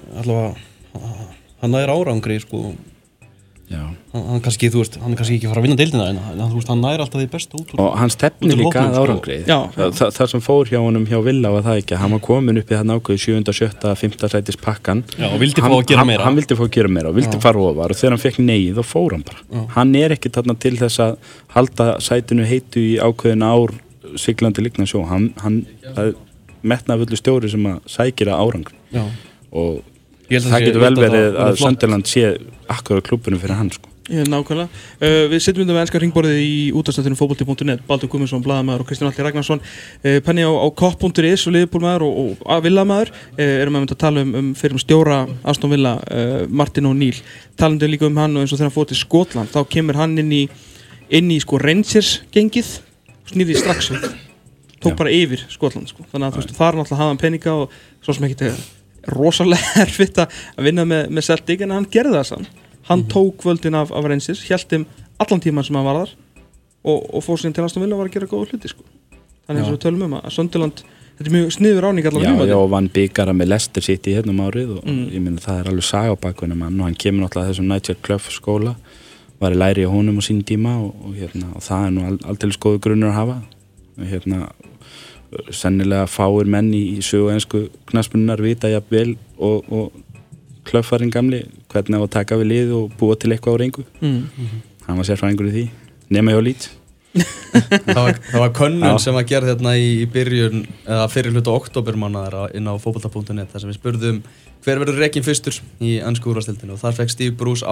nær árangri sko. Hann kannski, þú veist, hann er kannski ekki að fara að vinna deildina en þú veist, hann nær alltaf því best út og hann stefnir líka að árangri það sem fór hjá honum hjá Villa var það ekki, hann var komin upp í þarna ákveði 7., 7., 5. sætis pakkan og vildi fá að gera meira hann vildi fá að gera meira og vildi fara ofar og þegar hann fekk nei þá fór hann bara hann er ekki þarna til þess að halda sætinu heitu í ákveðina ár siglandi líkna sjó hann metnaðfullu stjóri sem að sækir að árangri og það getur vel verið að Sunderland sé akkurat klúbbunum fyrir hann sko. Nákvæmlega. Við sitjum undir með enska hringborðið í útvarpsþættinum fótbolti.net, Baldur Guðmundsson, blaðamaður og Kristján Atli Ragnarsson, penni á kopp.is og Liverpool-maður og Villa-maður, erum að tala fyrir stjóra Aston Villa, Martin O'Neill, talandi líka hann og eins og þegar hann fór til Skotland, þá kemur hann inn í sko Rangers-gengið og snýði strax við, tók bara yfir Skotland sko, þannig að þú veist, það er náttúrulega hafðan peninga og svo sem ekki rosalega erfitt að vinna með Celtic en hann gerði það sann hann tók völdin af Rangers hélt þeim allan tíman sem hann var þar og fór síðan til Aston Villa og var að gera góða hluti sko. Þannig eins og við tölum að Sunderland þetta er mjög sniður áning allavega Já, og vann bygara með Leicester City hérna árið og ég meina það er alveg saga á bakvunum og hann kemur náttúrulega þessum Nigel Clough skóla var í læri á honum á sín tíma og það er nú aldrei góðu grunnur að hafa sennilega fáir menn í sögu ensku knattspyrnunnar vita jafnvel og Klöffarinn gamli hvernig á að taka við lið og búa til eitthvað á reyngu hann var sérfræðingur í því nema hjá Leeds það var könnun sem að gera hérna í byrjun eða fyrir hluta októbermánaðar inn á fótbolta.net þar sem við spurðum hver verður rekinn fyrstur í ensku úrvalsdeildinni og þar fekk Steve Bruce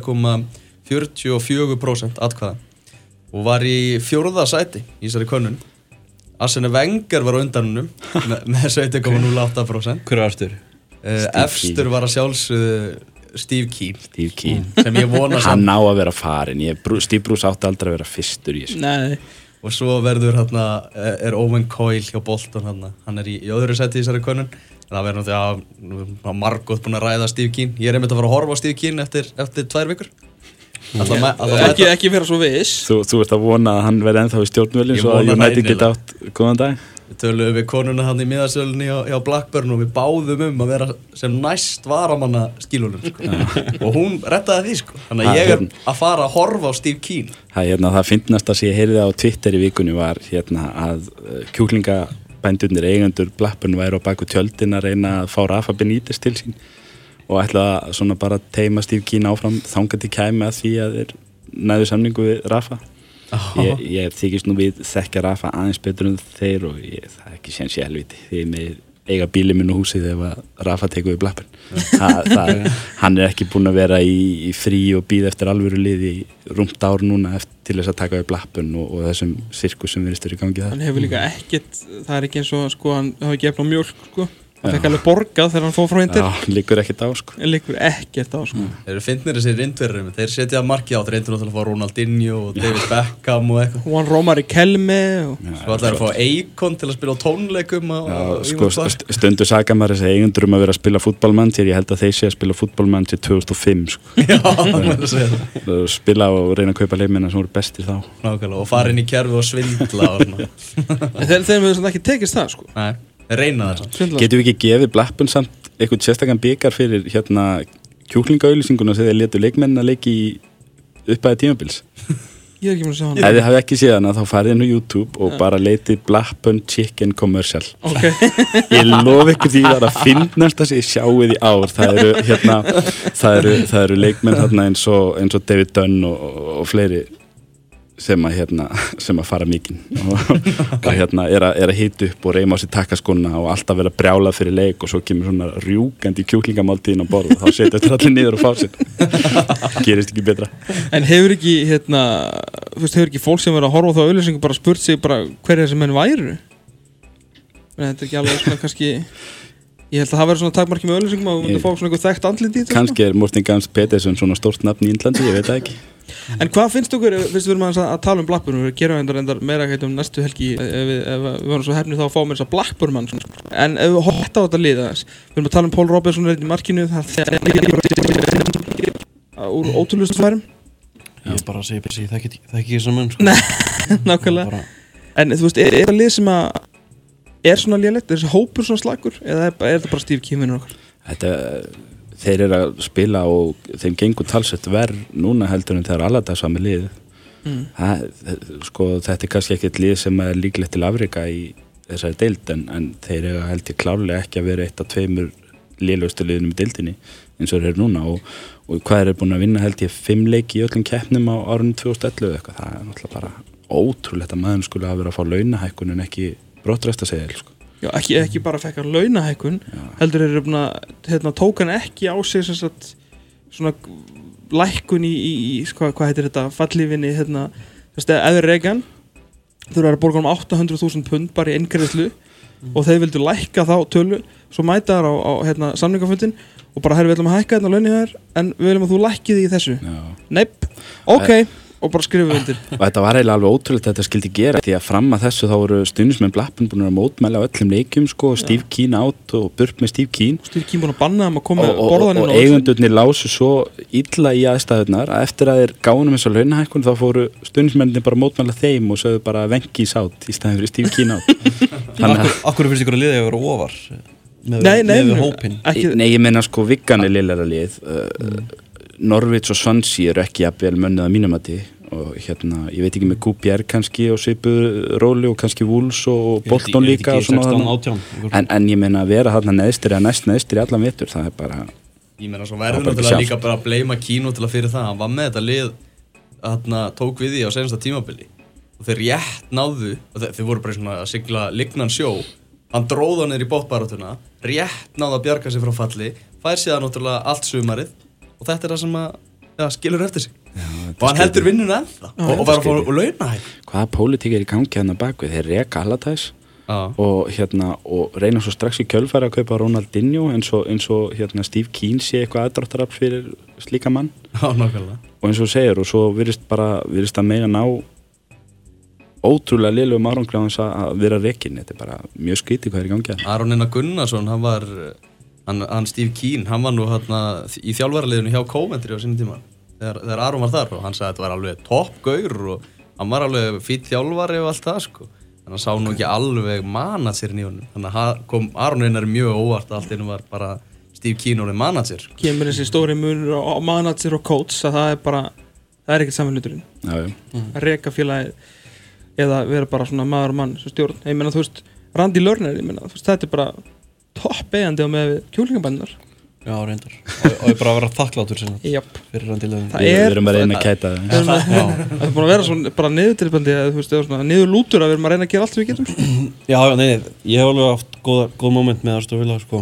8,44% atkvæða og var í 4. sæti í þessari könnun Arsene Wenger var á undanunum með 17,08%. Hver var efstur? Efstur var að sjálfsögðu Steve Kean sem ég vona hann ná að vera farin Steve Bruce átti aldrei að vera fyrstur í þessu. Nei. Og svo verður Owen Coyle hjá Bolton hann í öðru seti í þessari könnun en það verður náttúrulega margótt búin að ræða Steve Kean. Ég einmitt að fara að horfa á Steve Kean eftir 2 vikur. Ekki vera svo viss. Þú ert að vona að hann verði ennþá í stjórnvölin svo að United geta átt góðan dag. Við töluðum við konuna hann í miðasölunni hjá Blackburn og við báðum að vera sem næst varamanna skílunum sko. Og hún rettaði því sko. Þannig að ég að fara að horfa á Steve Kean. Það fyndnast að ég heyrði á Twitter í vikunni var að kjúklingabændurnir eigendur Blackburn væru á baku tjöldin að reyna að fá Rafa Benítez til sín og ætla svona bara að teima Steve Kean áfram þangað til kæmi að því að þeir næðu samningu við Rafa. Ég þykist nú við þekkja Rafa aðeins betur en þeir og það er ekki séns í helviti því með eiga bílið minn og húsið ef Rafa tekur við Blackburn. Hann er ekki búinn að vera í frí og bíða eftir alvöru liði í rúmt ár núna til þess að taka við Blackburn og þessum sirkus sem virðist í gangi þar. Hann hefur líka ekkert, það er ekki eins og sko, hann hafi ekki efna mjólk sko. Hann fekk alveg borgað þegar hann fór frá Inter. Já, liggur ekkert á sko. Liggur ekkert á sko. Þeir eru fyndnir þessir Indverðir, þeir setja markið á, þeir reyndu náttúrulega að fá Ronaldinho og David Beckham og eitthvað. Juan Romari Kelme og... Svo ætlaði að fá Akon til að spila á tónleikum stundu saka maður þessi eigendur að vera að spila fútbolmanager, ég held að þeir sé að spila fútbolmanager 2005 sko. Já, það er að segja það. Spila og reyna að kaupa leikmenn sem voru bestir þá. Nákvæmlega, og fara inn í kerfi og svindla og þeim hefur ekki tekist það sko. Nei. Reyna það. Getum við ekki gefið Blackburn samt eitthvað sérstakann bikar fyrir kjúklingaauðlýsinguna þegar þeir letu leikmenn að leiki uppæði tímabils? Ég er ekki mér að sjá hann. Ef þið hafi ekki séð hana þá farið inn á YouTube og bara leitið Blackburn Chicken Commercial. Okay. Ég lof ykkur því að það finnast að ég sjáuð í ár. Það eru leikmenn eins og David Dunn og fleiri sem að fara mikinn og er að hita upp og reyma á sér takkaskona og alltaf vera brjálað fyrir leik og svo kemur svona rjúkandi kjúklingamáltíðin á borð og þá setja þetta allir niður og fá sér. Gerist ekki betra. En hefur ekki fólk sem verið að horfa á þá auðlýsingu bara spurt sig bara hverja þessi menn væru? Þetta er ekki alveg svona kannski... Ég held að það verður svona takmarki með auðlýsingum og þú fá svona eitthvað þekkt andlit í þetta. Kannski er Morten Gams Petersen svona stórt nafn í Índlandi, ég veit það ekki. En hvað finnst okkur, fyrst við erum að tala um Blackburn, við gerum endar meira hægt næstu helgi ef við varum svo hefnir þá að fá með þess að Blackburn mann. En ef við horta á þetta lið aðeins, við erum að tala um Paul Robinson í markinu, það úr ótrúlegustu færum. Ég bara segi, það ekki þessar menn sko. Nei, nákvæmlega. En þú veist, er það lið sem að er svona lélegt, er þessi hópur svona slagur eða er þetta bara Steve Kean vinnur okkar? Þeir eru að spila og þeim gengur talsett verð núna heldur en þegar Allardyce var með liðið. Þetta er kannski ekkert lið sem er líklegt til afreka í þessari deild en þeir eru held ég klárlega ekki að vera eitt af 2 lélegustu liðunum í deildinni eins og þeir eru núna og hvað þeir eru búin að vinna held ég 5 leiki í öllum keppnum á árunum 2011 eitthvað. Það er náttúrulega bara ótrúlegt að maður skulle hafa verið að fá launahækkun en ekki brottrekstraseðil sko. Já, ekki bara fekk hann launahækkun, heldur þeir eru búin tók hann ekki á sig svona lækkun í hvað heitir þetta, fallífinni eður Regan, þau eru að borga um 800.000 pund bara í inngreiðslu og þeir vildu lækka þá tölu, svo mæta þar á samningafundin og bara við ætlum að hækka launin þér en við viljum að þú lækkið í þessu. Neip, ok. Og bara skrifa undir. Og þetta var eiginlega alveg ótrúlegt að þetta skildi gera því að fram að þessu þá voru stuðningsmenn Blackburn búin að mótmæla á öllum leikjum sko, Steve Kean átt og burt með Steve Kean. Steve Kean búin að banna þeim að koma borðaninn og eigundurnir lásu svo illa í aðstæðurnar að eftir að þeir gáðum þess að launahækkun þá fóru stuðningsmennir bara mótmæla þeim og sögðu bara vengi í sátt í staðin fyrir Steve Kean átt. Akkur finnst ykkur að liðið að vera ofar? Nei, ég meina sko Viggan er lillera lið. Norwich og Swansea eru ekki jafnvel mönnið að mínum að og ég veit ekki með QPR kannski og svipuð róli og kannski Wolves og Bolton líka og svona en ég meina að vera þarna neðstir eða næst neðstir í allan vetur, það er bara ég meina svo verður náttúrulega líka bara að bleima Kean til að fyrir það, hann var með þetta lið tók við því á seinasta tímabili og þeir rétt náðu og þeir voru bara svona að sigla lignan sjó hann dróð hann niður í botnbaráttuna rétt náðu að bjarga sig frá falli fær síðan náttúrulega allt sumarið og þetta er það sem að skilur eftir sig og hann heldur vinnuna ennþá og var að fá launahækkun. Hvaða pólitík er í gangi hann á bakvið? Þeir reka Allardyce og og reyna svo strax í kjölfæri að kaupa Ronaldinho eins og Steve Keane sé eitthvað aðdráttarafl fyrir slíka mann. Já, nákvæmlega. Og eins og segir, og svo virðist að mega ná ótrúlega lélegum árangri á þess að vera rekinn. Þetta bara mjög skrítið hvað í gangi. Aron Einar Gunnarsson, hann Steve Keane, hann var nú í þjálfaraliðinu hjá Coventry á sínum tíma þegar Aron var þar og hann sagði að þetta var alveg toppgaur og hann var alveg fínn þjálfari og allt það sko. Þannig að hann sá nú ekki alveg managerinn í honum. Þannig að kom Aron Einar mjög óvart að allt einu var bara Steve Keane orðinn manager. Kemur þessi stóri munur á manager og coach að það er ekkert saman hluturinn. Að reka félagið eða vera bara svona maður og mann sem stjórn. Ég meina þú veist, Randy Lerner, þetta er bara topp eigandi á með kjúklingabændinar. Já, reyndar. Og ég bara að vera þakklátur sinna fyrir Randy Lerner. Við erum að reyna að kæta það. Það er búin að vera svona bara niðurtilbandi eða þú veist, eða svona niður lútur að við erum að reyna að gera allt sem við getum. Já, nei, ég hef alveg haft góð moment með Aston Villa, sko.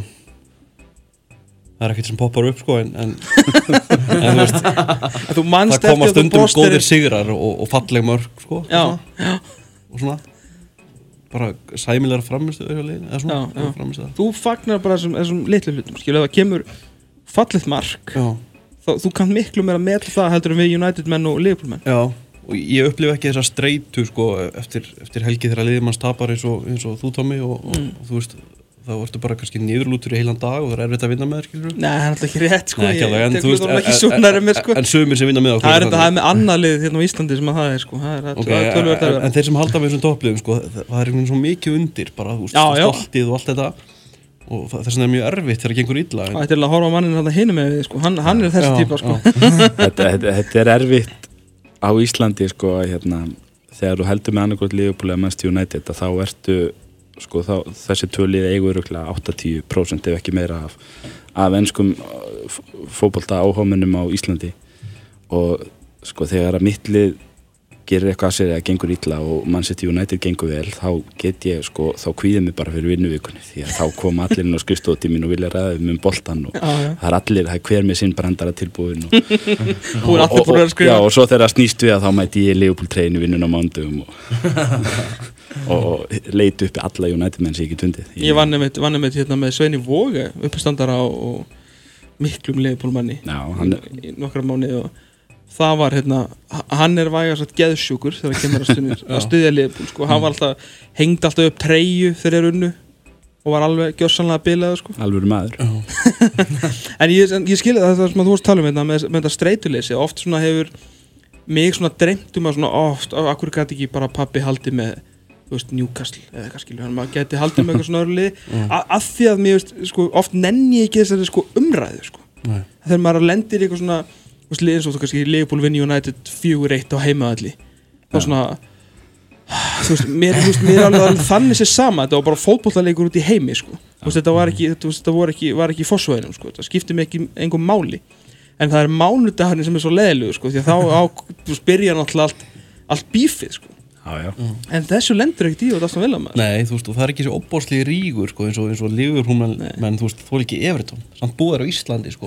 Það ekkert sem poppar upp, sko, en þú veist, það koma stundum góðir sigrar og falleg mörk, sko. Já. Og svona, bara sæmilegar framistuður hjá liðinu, eða svona, framistuður. Þú fagnar bara þessum litlu hlutum, skilur, ef það kemur fallegt mark, þú kannt miklu meira með það heldur en við United menn og Liverpool menn. Já, og ég upplifa ekki þessa streitu, sko, eftir helgi þegar liðið manns tapar eins og þú, Tommy, og þú veist, þá ertu bara kannski niðurlútur í heilan dag og það er erfitt að vinna með þér, skilur þú? Nei, það er alltaf ekki rétt, sko. Nei, ekki alveg, en þú veist, en sumir sem vinna með okkur. Það er með annað lið hérna á Íslandi sem að það er, sko. En þeir sem halda með þessum toppliðum, sko, það er svo mikið undir, bara, þú veist, stoltið og allt þetta. Og þess vegna er mjög erfitt þegar það gengur illa. Það er til að horfa á mannin þarna hinum með við, sko. Hann er þessi típa, sko. Þetta er erfitt á Íslandi, sko, þegar þú heldur með annarkot Liverpool eða Manchester United, þá ertu sko þessi tvö lið eigu örugglega 80% ef ekki meira af enskum fótbolta áhugamönnum á Íslandi og sko þegar að mitt lið gerir eitthvað að sér eða gengur illa og Manchester United gengur vel þá get ég sko, þá kvíði mig bara fyrir vinnuvikunni því að þá kom allir inn á skrifstofutíminn og vilja ræða boltan og það er allir, það er hver með sinn brandara tilbúin og svo þegar það snýst við að þá mæti ég Liverpool treyni vinnun á mándugum og leiti uppi alla United menn sem ég ekki tundið. Ég vann einmitt hérna með Sveini Vóge uppistandara og miklum Liverpool manni í nokkra mánuði og það var hann er vægast geðsjúkur þegar kemur að stuðja Liverpool sko. Hann var alltaf, hengdi alltaf upp treyju þegar þeir unnu og var alveg gjörsamlega bilaður sko. Alveg maður. En ég skil það sem að þú varst að tala um með þetta streituleysi. Oft svona hefur mig svona dreymt að svona oft, akkur gæti ekki bara pabbi haldið með þú veist, Newcastle eða eitthvað skilur, hann maður gæti haldið með eitthvað svona öðru lið að því að mér veist, sko, oft nenni ég ekki þessari sko umræðu sko. Þegar maður lendir í eitthvað svona eins og þú kannski Liverpool vinni United 4-1 á heimavalli þá svona þú veist, mér er alveg þannig sér sama þetta var bara fótboltaleikur út í heimi sko. Þetta var ekki Fossvoginum sko. Það skipti mig ekki engum máli en það er mánudagurinn sem er svo leiðilegur sko, því að þá byrja náttúrulega allt bífið sko. En þessu lendur ekkert í og það er svona vel að maður. Nei, þú veist, og það er ekki svo óbóðslega rígur sko, eins og Liverpool menn þú veist, þú er ekki Everton samt búðar á Íslandi sko.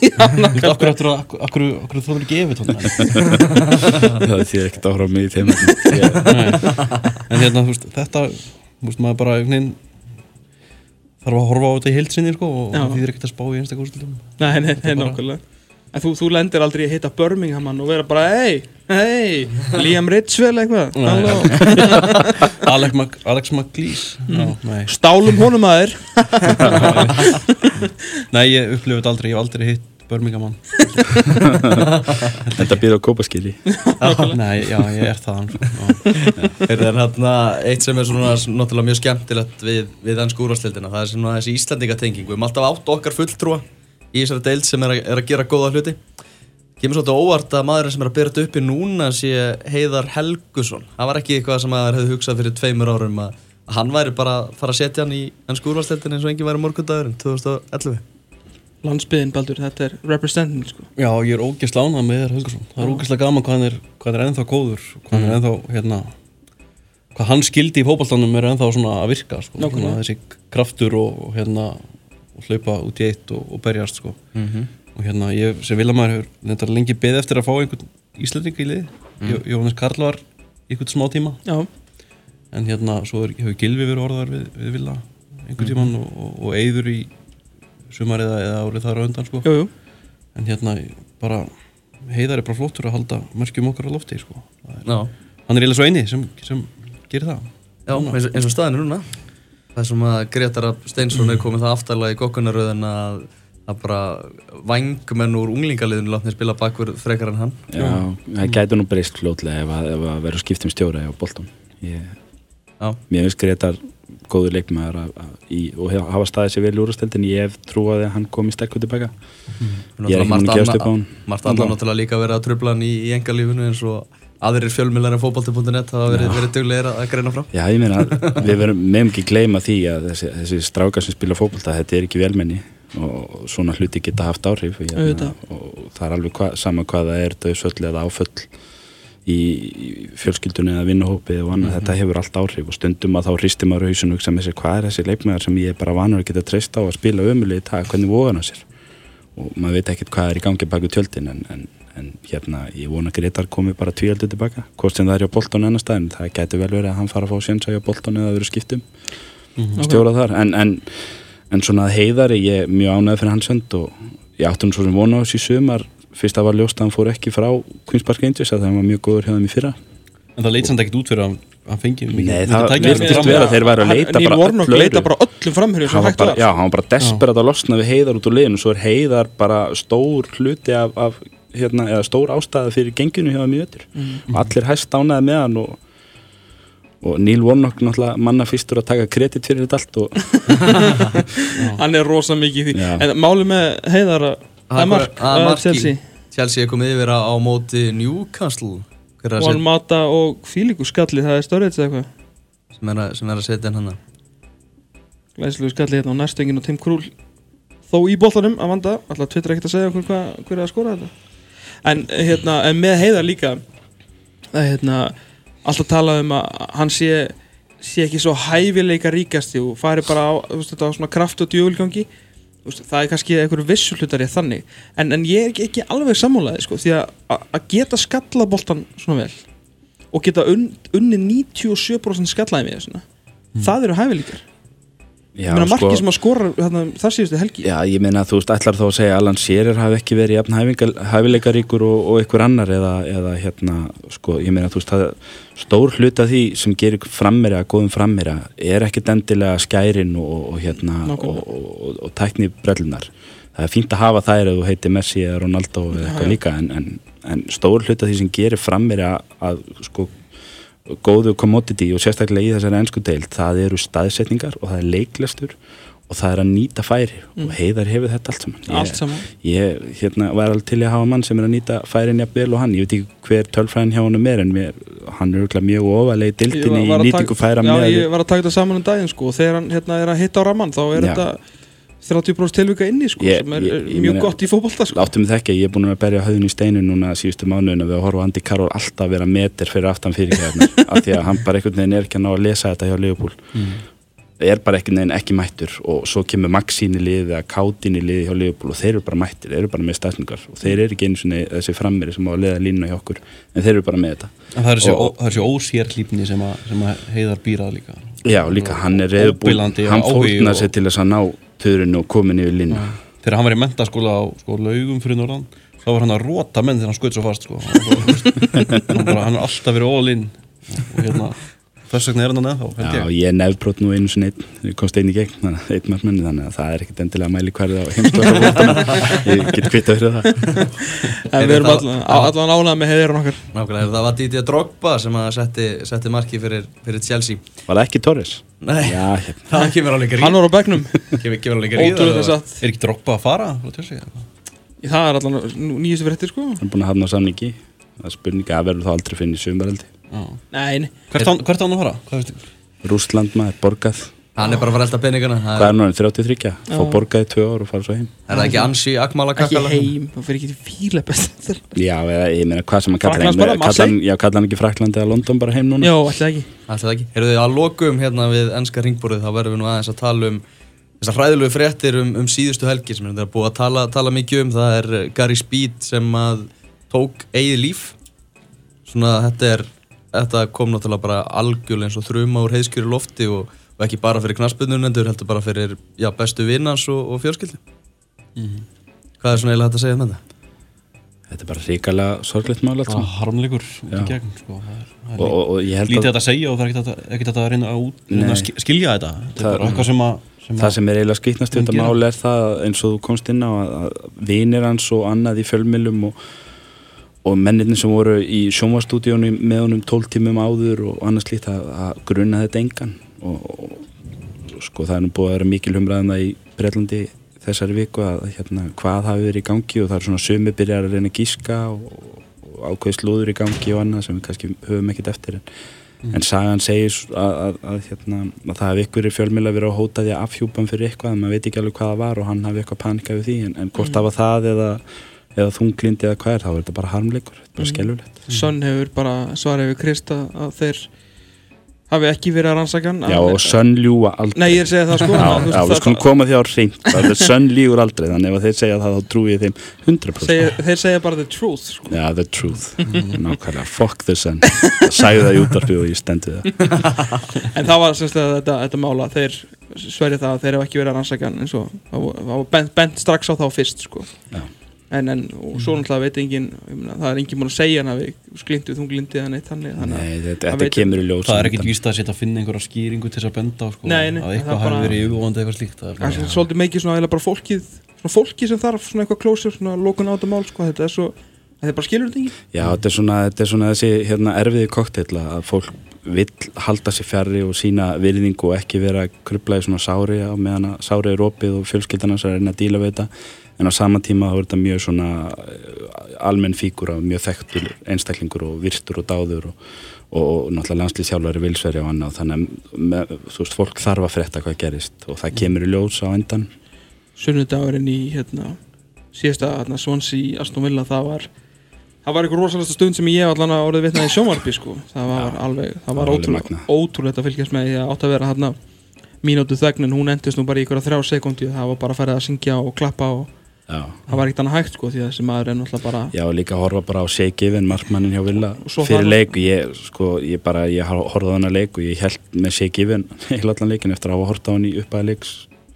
Akkur þú er ekki Everton Það þýðir ekkert áhrá mig í þeim En þú veist, þetta þú veist, maður bara þarf að horfa á þetta í heild sinni sko, og það þýðir ekkert að spá í einstaklega úrslitum. Nei, nokkulega. En þú lendir aldrei að hitta Birmingham og vera bara hey, Liam Ritchwell eitthvað Alex McLeish Stálum honum aðeir Nei, ég upplifði þetta aldrei, ég hef aldrei hitt Birmingham Þetta býr á kópaskili Nei, já, ég er það Það er eitt sem er svona náttúrulega mjög skemmtilegt við ennsku úrvalsdeildina, það er svona þessi Íslendingatenging, við erum alltaf átt okkar fulltrúa í þessari deild sem er að gera góða hluti. Kemur svolítið óvart að maðurinn sem er að bera þetta uppi núna sé Heiðar Helgusson. Það var ekki eitthvað sem maður hefði hugsað fyrir 2 árum að hann væri bara að fara að setja hann í ennsku úrvalsdeildinni eins og enginn væri morgundagurinn 2011. Landsbyggðin, Baldur, þetta er representing sko. Já, ég er ógeðslega ánægður með Heiðar Helgusson. Það er ógeðslega gaman hvað hann er ennþá góður, hvað hann er ennþá hvað hann skildi í fótboltanum er ennþá svona að virka sko. Þessi kraftur og hlaupa út í eitt og berjast sko. Og ég sem Vilamaður hefur lengi beðið eftir að fá einhvern Íslending í liði. Jóhannes Karl var í einhvern smá tíma en svo hefur Gylfi verið orðar við Villa einhvern tímann og Eiður í sumarið eða árið þar á undan sko. Jú. En bara Heiðar bara flottur að halda mörkjum okkar á lofti sko. Já. Hann eiginlega svo eini sem gerir það. Já, eins og staðin núna. Það sem að Grétar Steinsson komið það aftarlega í goggunarröðin að bara vængmenn úr unglingaliðinu látni spila bakvör frekar en hann. Já, það gæti nú breyst fljótlega ef að vera skipt stjóra á boltanum. Mér finnst Grétar góður leikmaður og hafa staðið sér vel í úrvarsdeildinni. Ég hef trúað að hann komi sterkur tilbaka. Ég er ekki múin að gefast upp á hann. Margt annað náttúrulega líka verið að trufla hann í engalífinu eins og aðrir fjölmiðlar en fótbolti.net hafa verið duglegir að greina frá. Já, ég meina, við meðum ekki gleyma því að þessi strákar sem spila fótbolta, þetta ekki vélmenni og svona hluti geta haft áhrif og það alveg sama hvað það dauðsföll eða áföll í fjölskyldunni eða vinnuhópi og annað, þetta hefur allt áhrif og stundum að þá hristir maður hausinn og hugsa með sér hvað þessi leikmaður sem ég bara vanur að geta treyst á að spila ömurlega í dag, hvernig vogar hann sér og maður veit ekkert hvað í gangi bak við tjöldin en ég vona Grétar komi bara tvíaldur tilbaka, hvort sem það hjá Bolton en annar staðin, það gæti vel verið að hann fara að fá sénsa hjá Bolton eða verið skiptum stjóra þar, en svona að Heiðari, ég er mjög ánægður fyrir hans hönd og ég átti hann svo sem vona á þessu sumar, fyrst að var ljóst að hann fór ekki frá Queen's Park Rangers að það var mjög góður hjá þeim í fyrra. En það leit samt ekkert út fyrir að hann fengi mikið. Nei, það virtist vera að þeir væru að leita bara öll leita bara öllum framherjum sem hægt var. Já, hann var bara desperat að losna við Heiðar út úr liðinu, svo Heiðar bara stór hluti af eða stór ástæða fyrir genginu hjá þeim í vetur. Og allir hæst ánæði með hann og Neil Warnock náttúrulega manna fyrstur að taka kredit fyrir þetta allt hann rosa mikið í því. En máli með Heiðar Chelsea komið yfir á móti Newcastle Juan Mata og Fílíku skalli, það Sturridge eða eitthvað sem að setja hann glæsilegu skalli hérna á nærstöngin og Tim Krul þó í boltanum að vanda, alltaf Twitter ekkert að segja hver er að skora þetta en með Heiðar líka alltaf tala að hann sé ekki svo hæfileika ríkasti og fari bara á svona kraft og djöfulgangi. Það kannski einhverju vissu hlutari þannig en ég er ekki alveg sammálaði sko, því að geta skalla boltan svona vel og geta unni 97% skallaði með það eru hæfileikar. Ég meina markið sem að skora þar síðustu helgi. Já, ég meina þú ætlar þá að segja að Alan Shearer hafi ekki verið jafn hæfileikaríkur og einhver annar eða ég meina það stór hluti af því sem gerir frammherja, góðum frammherja er ekkert endilega skærin og tækni brellunar. Það er fínt að hafa þær ef þú heitir Messi eða Ronaldo eða eitthvað líka en stór hluti af því sem gerir frammherja að góðu commodity og sérstaklega í þessari ensku deild, það eru staðsetningar og það er leiklestur og það er að nýta færi og Heiðar hefur þetta allt saman. Ég var alveg til að hafa mann sem er að nýta færin jafn vel og hann, ég veit ekki hver tölfræðin hjá honum er en hann er örugglega mjög ofalega í deildinni í nýtingu færa með. Já, ég var að taka þetta saman daginn sko og þegar hann er að hitta á ramman þá er þetta 30% tilvika inni sko, sem er mjög gott í fótbolta sko. Láttu mig þekki, ég er búin að berja höfðun í steinu núna síðustu mánuðina við að horfa Andy Carroll alltaf vera meter fyrir aftan fyrirgefnar af því að hann bara einhvern veginn er ekki að ná að lesa þetta hjá Liverpool er bara einhvern veginn ekki mættur og svo kemur Maxín í liði eða Kátin í liði hjá Liverpool og þeir eru bara mættir, þeir eru bara með stæsningar og þeir eru ekki einu svona þessi frammeri sem á að leiða línuna hjá okkur en þeir eru bara með þetta. En það er þessi ósérhlífni sem að Heiðar býrað líka. Já, líka hann er reiðubúl, hann fórnar sér til þess að ná töðurinn og komin yfir línu. Þegar hann var í menntaskóla á Laugum fyrir norðan, þá var hann að rota menn þegar hann skaut svo fast sko. Hann er alltaf verið all in og þess vegna er hann ennþá, held ég. Já, ég nefnbrot nú einu sinni ég komst einn í gegn, einn markmenni þannig að það er ekkert endilega mælikvarði á heimstóra ég get kvitað fyrir það. En við erum allan ánægð með Heiðarinn okkar. Nákvæmlega, það var Didier Drogba sem að setti marki fyrir Chelsea. Var það ekki Torres? Nei, það kemur alveg gríð. Hann var á bekknum. Kemur alveg gríð. Er ekki Drogba að fara frá Chelsea? Það er allan nýjustu fréttir sko. Hann er búin að hafna á samningi. Það er spurning að verður þá aldrei finna í sumareldi. Nei. Hvert á hann að fara? Hvað veist þið? Rússland maður, borgað. Hann er bara að fara að elda peningana. Hvað er núna, 33? Fá borgað í 2 ár og fara svo heim. Er það ekki Ansi Akmala Kakala? Ekki heim, það fyrir ekki til fíla best. Já, ég meina hvað sem að kalla heim. Kalla hann ekki Frakkland eða London bara heim núna? Já, alltaf ekki. Heyrðu þið að lokum hérna við enska hringborðið, þá verðum við nú aðeins að tala þessar hræðilegu fréttir síðustu helgi sem er búið að tala mikið um. Það er Gary Speed sem að tók eigið líf. Svona þetta er þetta kom náttúrulega bara algjörlega eins og þruma úr heiðskjöru lofti og ekki bara fyrir knattspyrnunefndur, heldur bara fyrir bestu vinans og fjölskyldu. Hvað svona eiginlega hægt að segja með þetta? Þetta bara hrikalega sorglegt mál allt. Harmleikur út í gegn, sko. Og ég held lítið þetta að segja og það ekkert að reyna að skilja þetta. Þetta bara eitthvað sem það sem eiginlega skrýtnast við þetta mál það eins og þú komst inn á að vinir hans og annað í fjölmiðlum og mennirnir sem voru í sjónvarpsstúdíónu með honum 12 tímum áður og annað slíkt að gruna þetta engan og sko það búið að vera mikil umræðan það í Bretlandi þessari viku að hvað hafi verið í gangi og það svona sumir byrjar að reyna að gíska og ákveði slúður í gangi og annað sem við kannski höfum ekkert eftir en sagan segir að það hafi ykkur í fjölmiðla verið að hóta því að afhjúpa hann fyrir eitthvað en maður veit ekki alveg hvað það var og hann hafi eitthvað panikað við því en hvort það var það eða þunglindi eða hvað þá er þetta bara harmleikur, þetta er bara skelfilegt. Sönn hefur bara svarað við Krista að þeir hafi ekki verið að rannsaka hann. Já, og Sönn ljúga aldrei. Nei, ég segja það sko. Já, við skulum koma því á hreint. Sönn ljúgur aldrei, þannig ef þeir segja það þá trúi ég þeim 100%. Þeir segja bara the truth, sko. Já, the truth. Nákvæmlega, fuck the Sun. Það sagði það í útvarpi og ég stendi það. En það var semst þetta mála, þeir sverja það að þeir hafa ekki verið að rannsaka hann eins og það var bent strax á þá fyrst, sko. Já. En og svo náttúrulega veit enginn, það enginn búinn að segja hann að við glindi þunglindi eða neitt þannig. Nei, þetta kemur í ljós. Það ekkert víst að setja að finna einhverja skýringu til þess að benda á, sko, nei, að eitthvað hafi verið yfirvofandi eitthvað slíkt. Það er svolítið mikið svona eiginlega bara fólki sem þarf svona eitthvað closure, svona lokun á þetta mál, sko, þetta er svo, þetta bara skilur þetta ekki. Já, þetta er svona þessi erfiði kokteil að fólk vill halda sér fjarri og sína virðingu og ekki vera að krufla í svona sári á meðan að sári er opið og fjölskyldan hans er að reyna að díla við þetta. En á sama tíma þá er þetta mjög svona almenn fígúra, mjög þekktur einstaklingur og virtur og dáður og náttúrulega landslýsþjálfari Vilsveri og annað þannig að þú veist, fólk þarf að frétta hvað gerist og það kemur í ljós á endan. Sunnudagurinn í síðasta Swansea Aston Villa það var einhver rosalegsta stund sem ég allan að orðið vitnaði í sjónvarpi sko. Það var ótrúlegt að fylgjast með því að átt að vera mínútu þögnin, hún endist nú bara í einhverja 3 sekúndur, það var bara að fara að syngja og klappa og það var ekkert annað hægt sko því að þessi maður er náttúrulega bara Já, líka að horfa bara á Shea Given, markmannin hjá Villa fyrir leik og ég horfði á hana leik og ég held með Shea Given heila allan leikin eftir að hafa horft á hann í uppæða leiks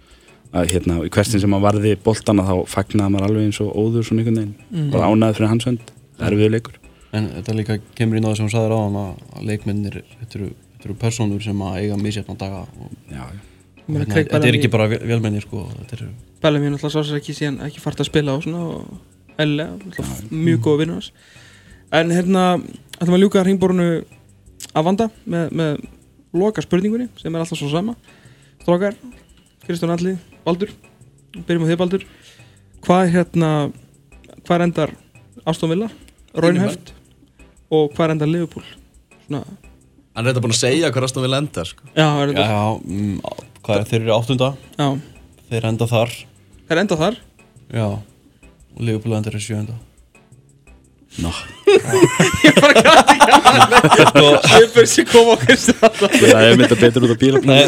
að í hversin sem hann varði boltana þá fagnaði maður alveg eins og óður svona einhvern veginn bara ánæði fyrir hans hönd, erfiður leikur. En þetta líka kemur inn á það sem hún sagði ráðan að leikmennir, þetta eru persónur sem að eiga misjafna daga og þetta er ekki bara velmenni sko, Bellamy náttúrulega sá sér ekki síðan ekki fært að spila á svona og ellega, mjög góð vinnur hans. En ætlum að ljúka hringborðinu að vanda með loka spurningunni sem er alltaf svo sama. Strákar, Kristján Atli, Baldur, byrjum á þig Baldur. Hvað endar Aston Villa, raunhæft og hvað endar Liverpool? Svona Hann er þetta búinn að segja hvað Aston Villa endar sko. Já, þeir eru 8. Já. Þeir enda þar. Þeir enda þar? Já. Og Liverpool endar 7. Nó. Ég bara gæti ekki að ég byrði sér koma okkur stað. Það er myndið betur út á bíla. Nei.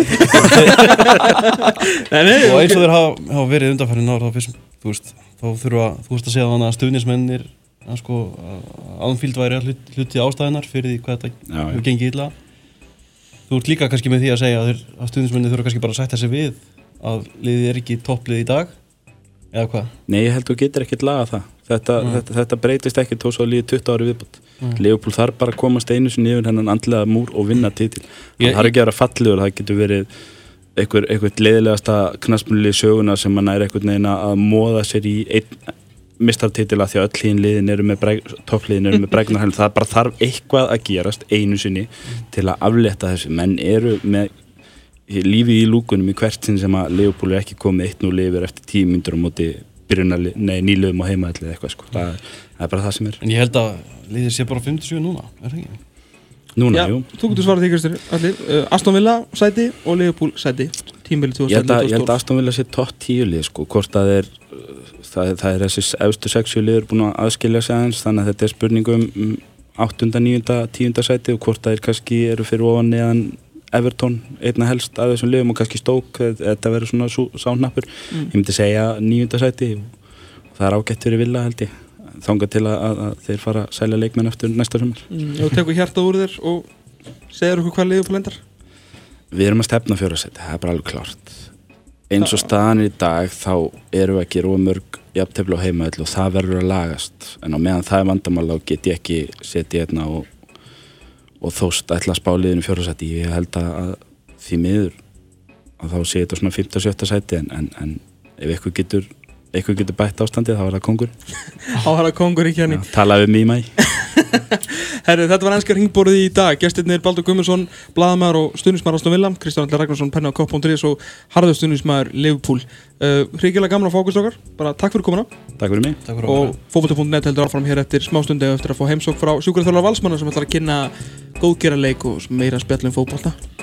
Og eins og þeir hafa verið undanfærin ár, þá fyrst, þú veist að segja þannig að stuðningsmennir Anfield væri hluti ástæðunar fyrir því hvað þetta hefur gengið illa. Þú ert líka kannski með því að segja að stuðningsmenni þurfa kannski bara að sætta sig við að liðið er ekki topplið í dag eða hvað? Nei, ég held þú getur ekkert laga það. Þetta breytist ekki þó svo liðið 20 ári viðbútt. Liverpool þarf bara að komast einu sinni yfir hennan andlega múr og vinna titil. Það þarf ekki að vera fallegur, það getur verið eitthvað leiðilegasta knattspyrnulið söguna sem mann er einhvern veginn að móða sér í einn mistartitil að því að öll hín liðin eru með toppliðin eru með breggnarhæl. Það bara þarf eitthvað að gerast einu sinni til að aflétta þessu. Menn eru með lífið í lúkunum í hvert sinn sem að Liverpool er ekki komið 1-0 yfir eftir 10 mínútur á móti nýliðum á heimavelli eða eitthvað sko. Það er bara það sem er. En ég held að liðið sé bara 57 núna, er það ekki? Núna, jú. Þú getur svarað því Kristur, allir. Aston Villa sæti og Liverpool sæti. Tímabilið 2012. Ég held að Aston Villa sé topp 10 lið sko. Hvort það er þessi efstu 6 liður búin að aðskilja sig aðeins, þannig að þetta er spurningum 8., 9., 10. sæti og hvort það kannski eru fyrir ofan neðan Everton, einna helst af þessum liðum og kannski Stoke, þetta verður svona sáhnappur. Ég myndi segja 9. sæti og það er ágætt fyrir Villa held ég. þangað til að þeir fara að selja leikmenn eftir næsta sumar. Og tekur hjartað úr þér og segir okkur hvað Liverpool endar? Við erum að stefna 4. sæti, það bara alveg klárt. Eins og staðan í dag þá erum við ekki of mörg jafntefli á heimavelli og það verður að lagast. En á meðan það vandamál þá get ég ekki setið hérna og þóst ætla að spá liðinu 4. sæti. Ég held að því miður að þá sé þetta svona 5. og 7. sæti en ef eitthvað getur bætt ástandið þá er það kongur. Þá er það kongur í kjarni. Talaðu við mig. Herri, þetta var enska hringborðið í dag. Gestirnir Baldur Guðmundsson, blaðamaður og stuðningsmaður Aston Villa, Kristján Atli Ragnarsson, penni á kopp.is og harður stuðningsmaður Liverpool. Hrigilega gaman að fá okkur strákar. Bara takk fyrir komuna. Takk fyrir mig. Og fótbolti.net heldur áfram hér eftir smástundi eftir að fá heimsókn frá sjúkraþjálfara Valsmanna sem ætlar að kynna góðgerðarleik og meira spjall um fótbolta.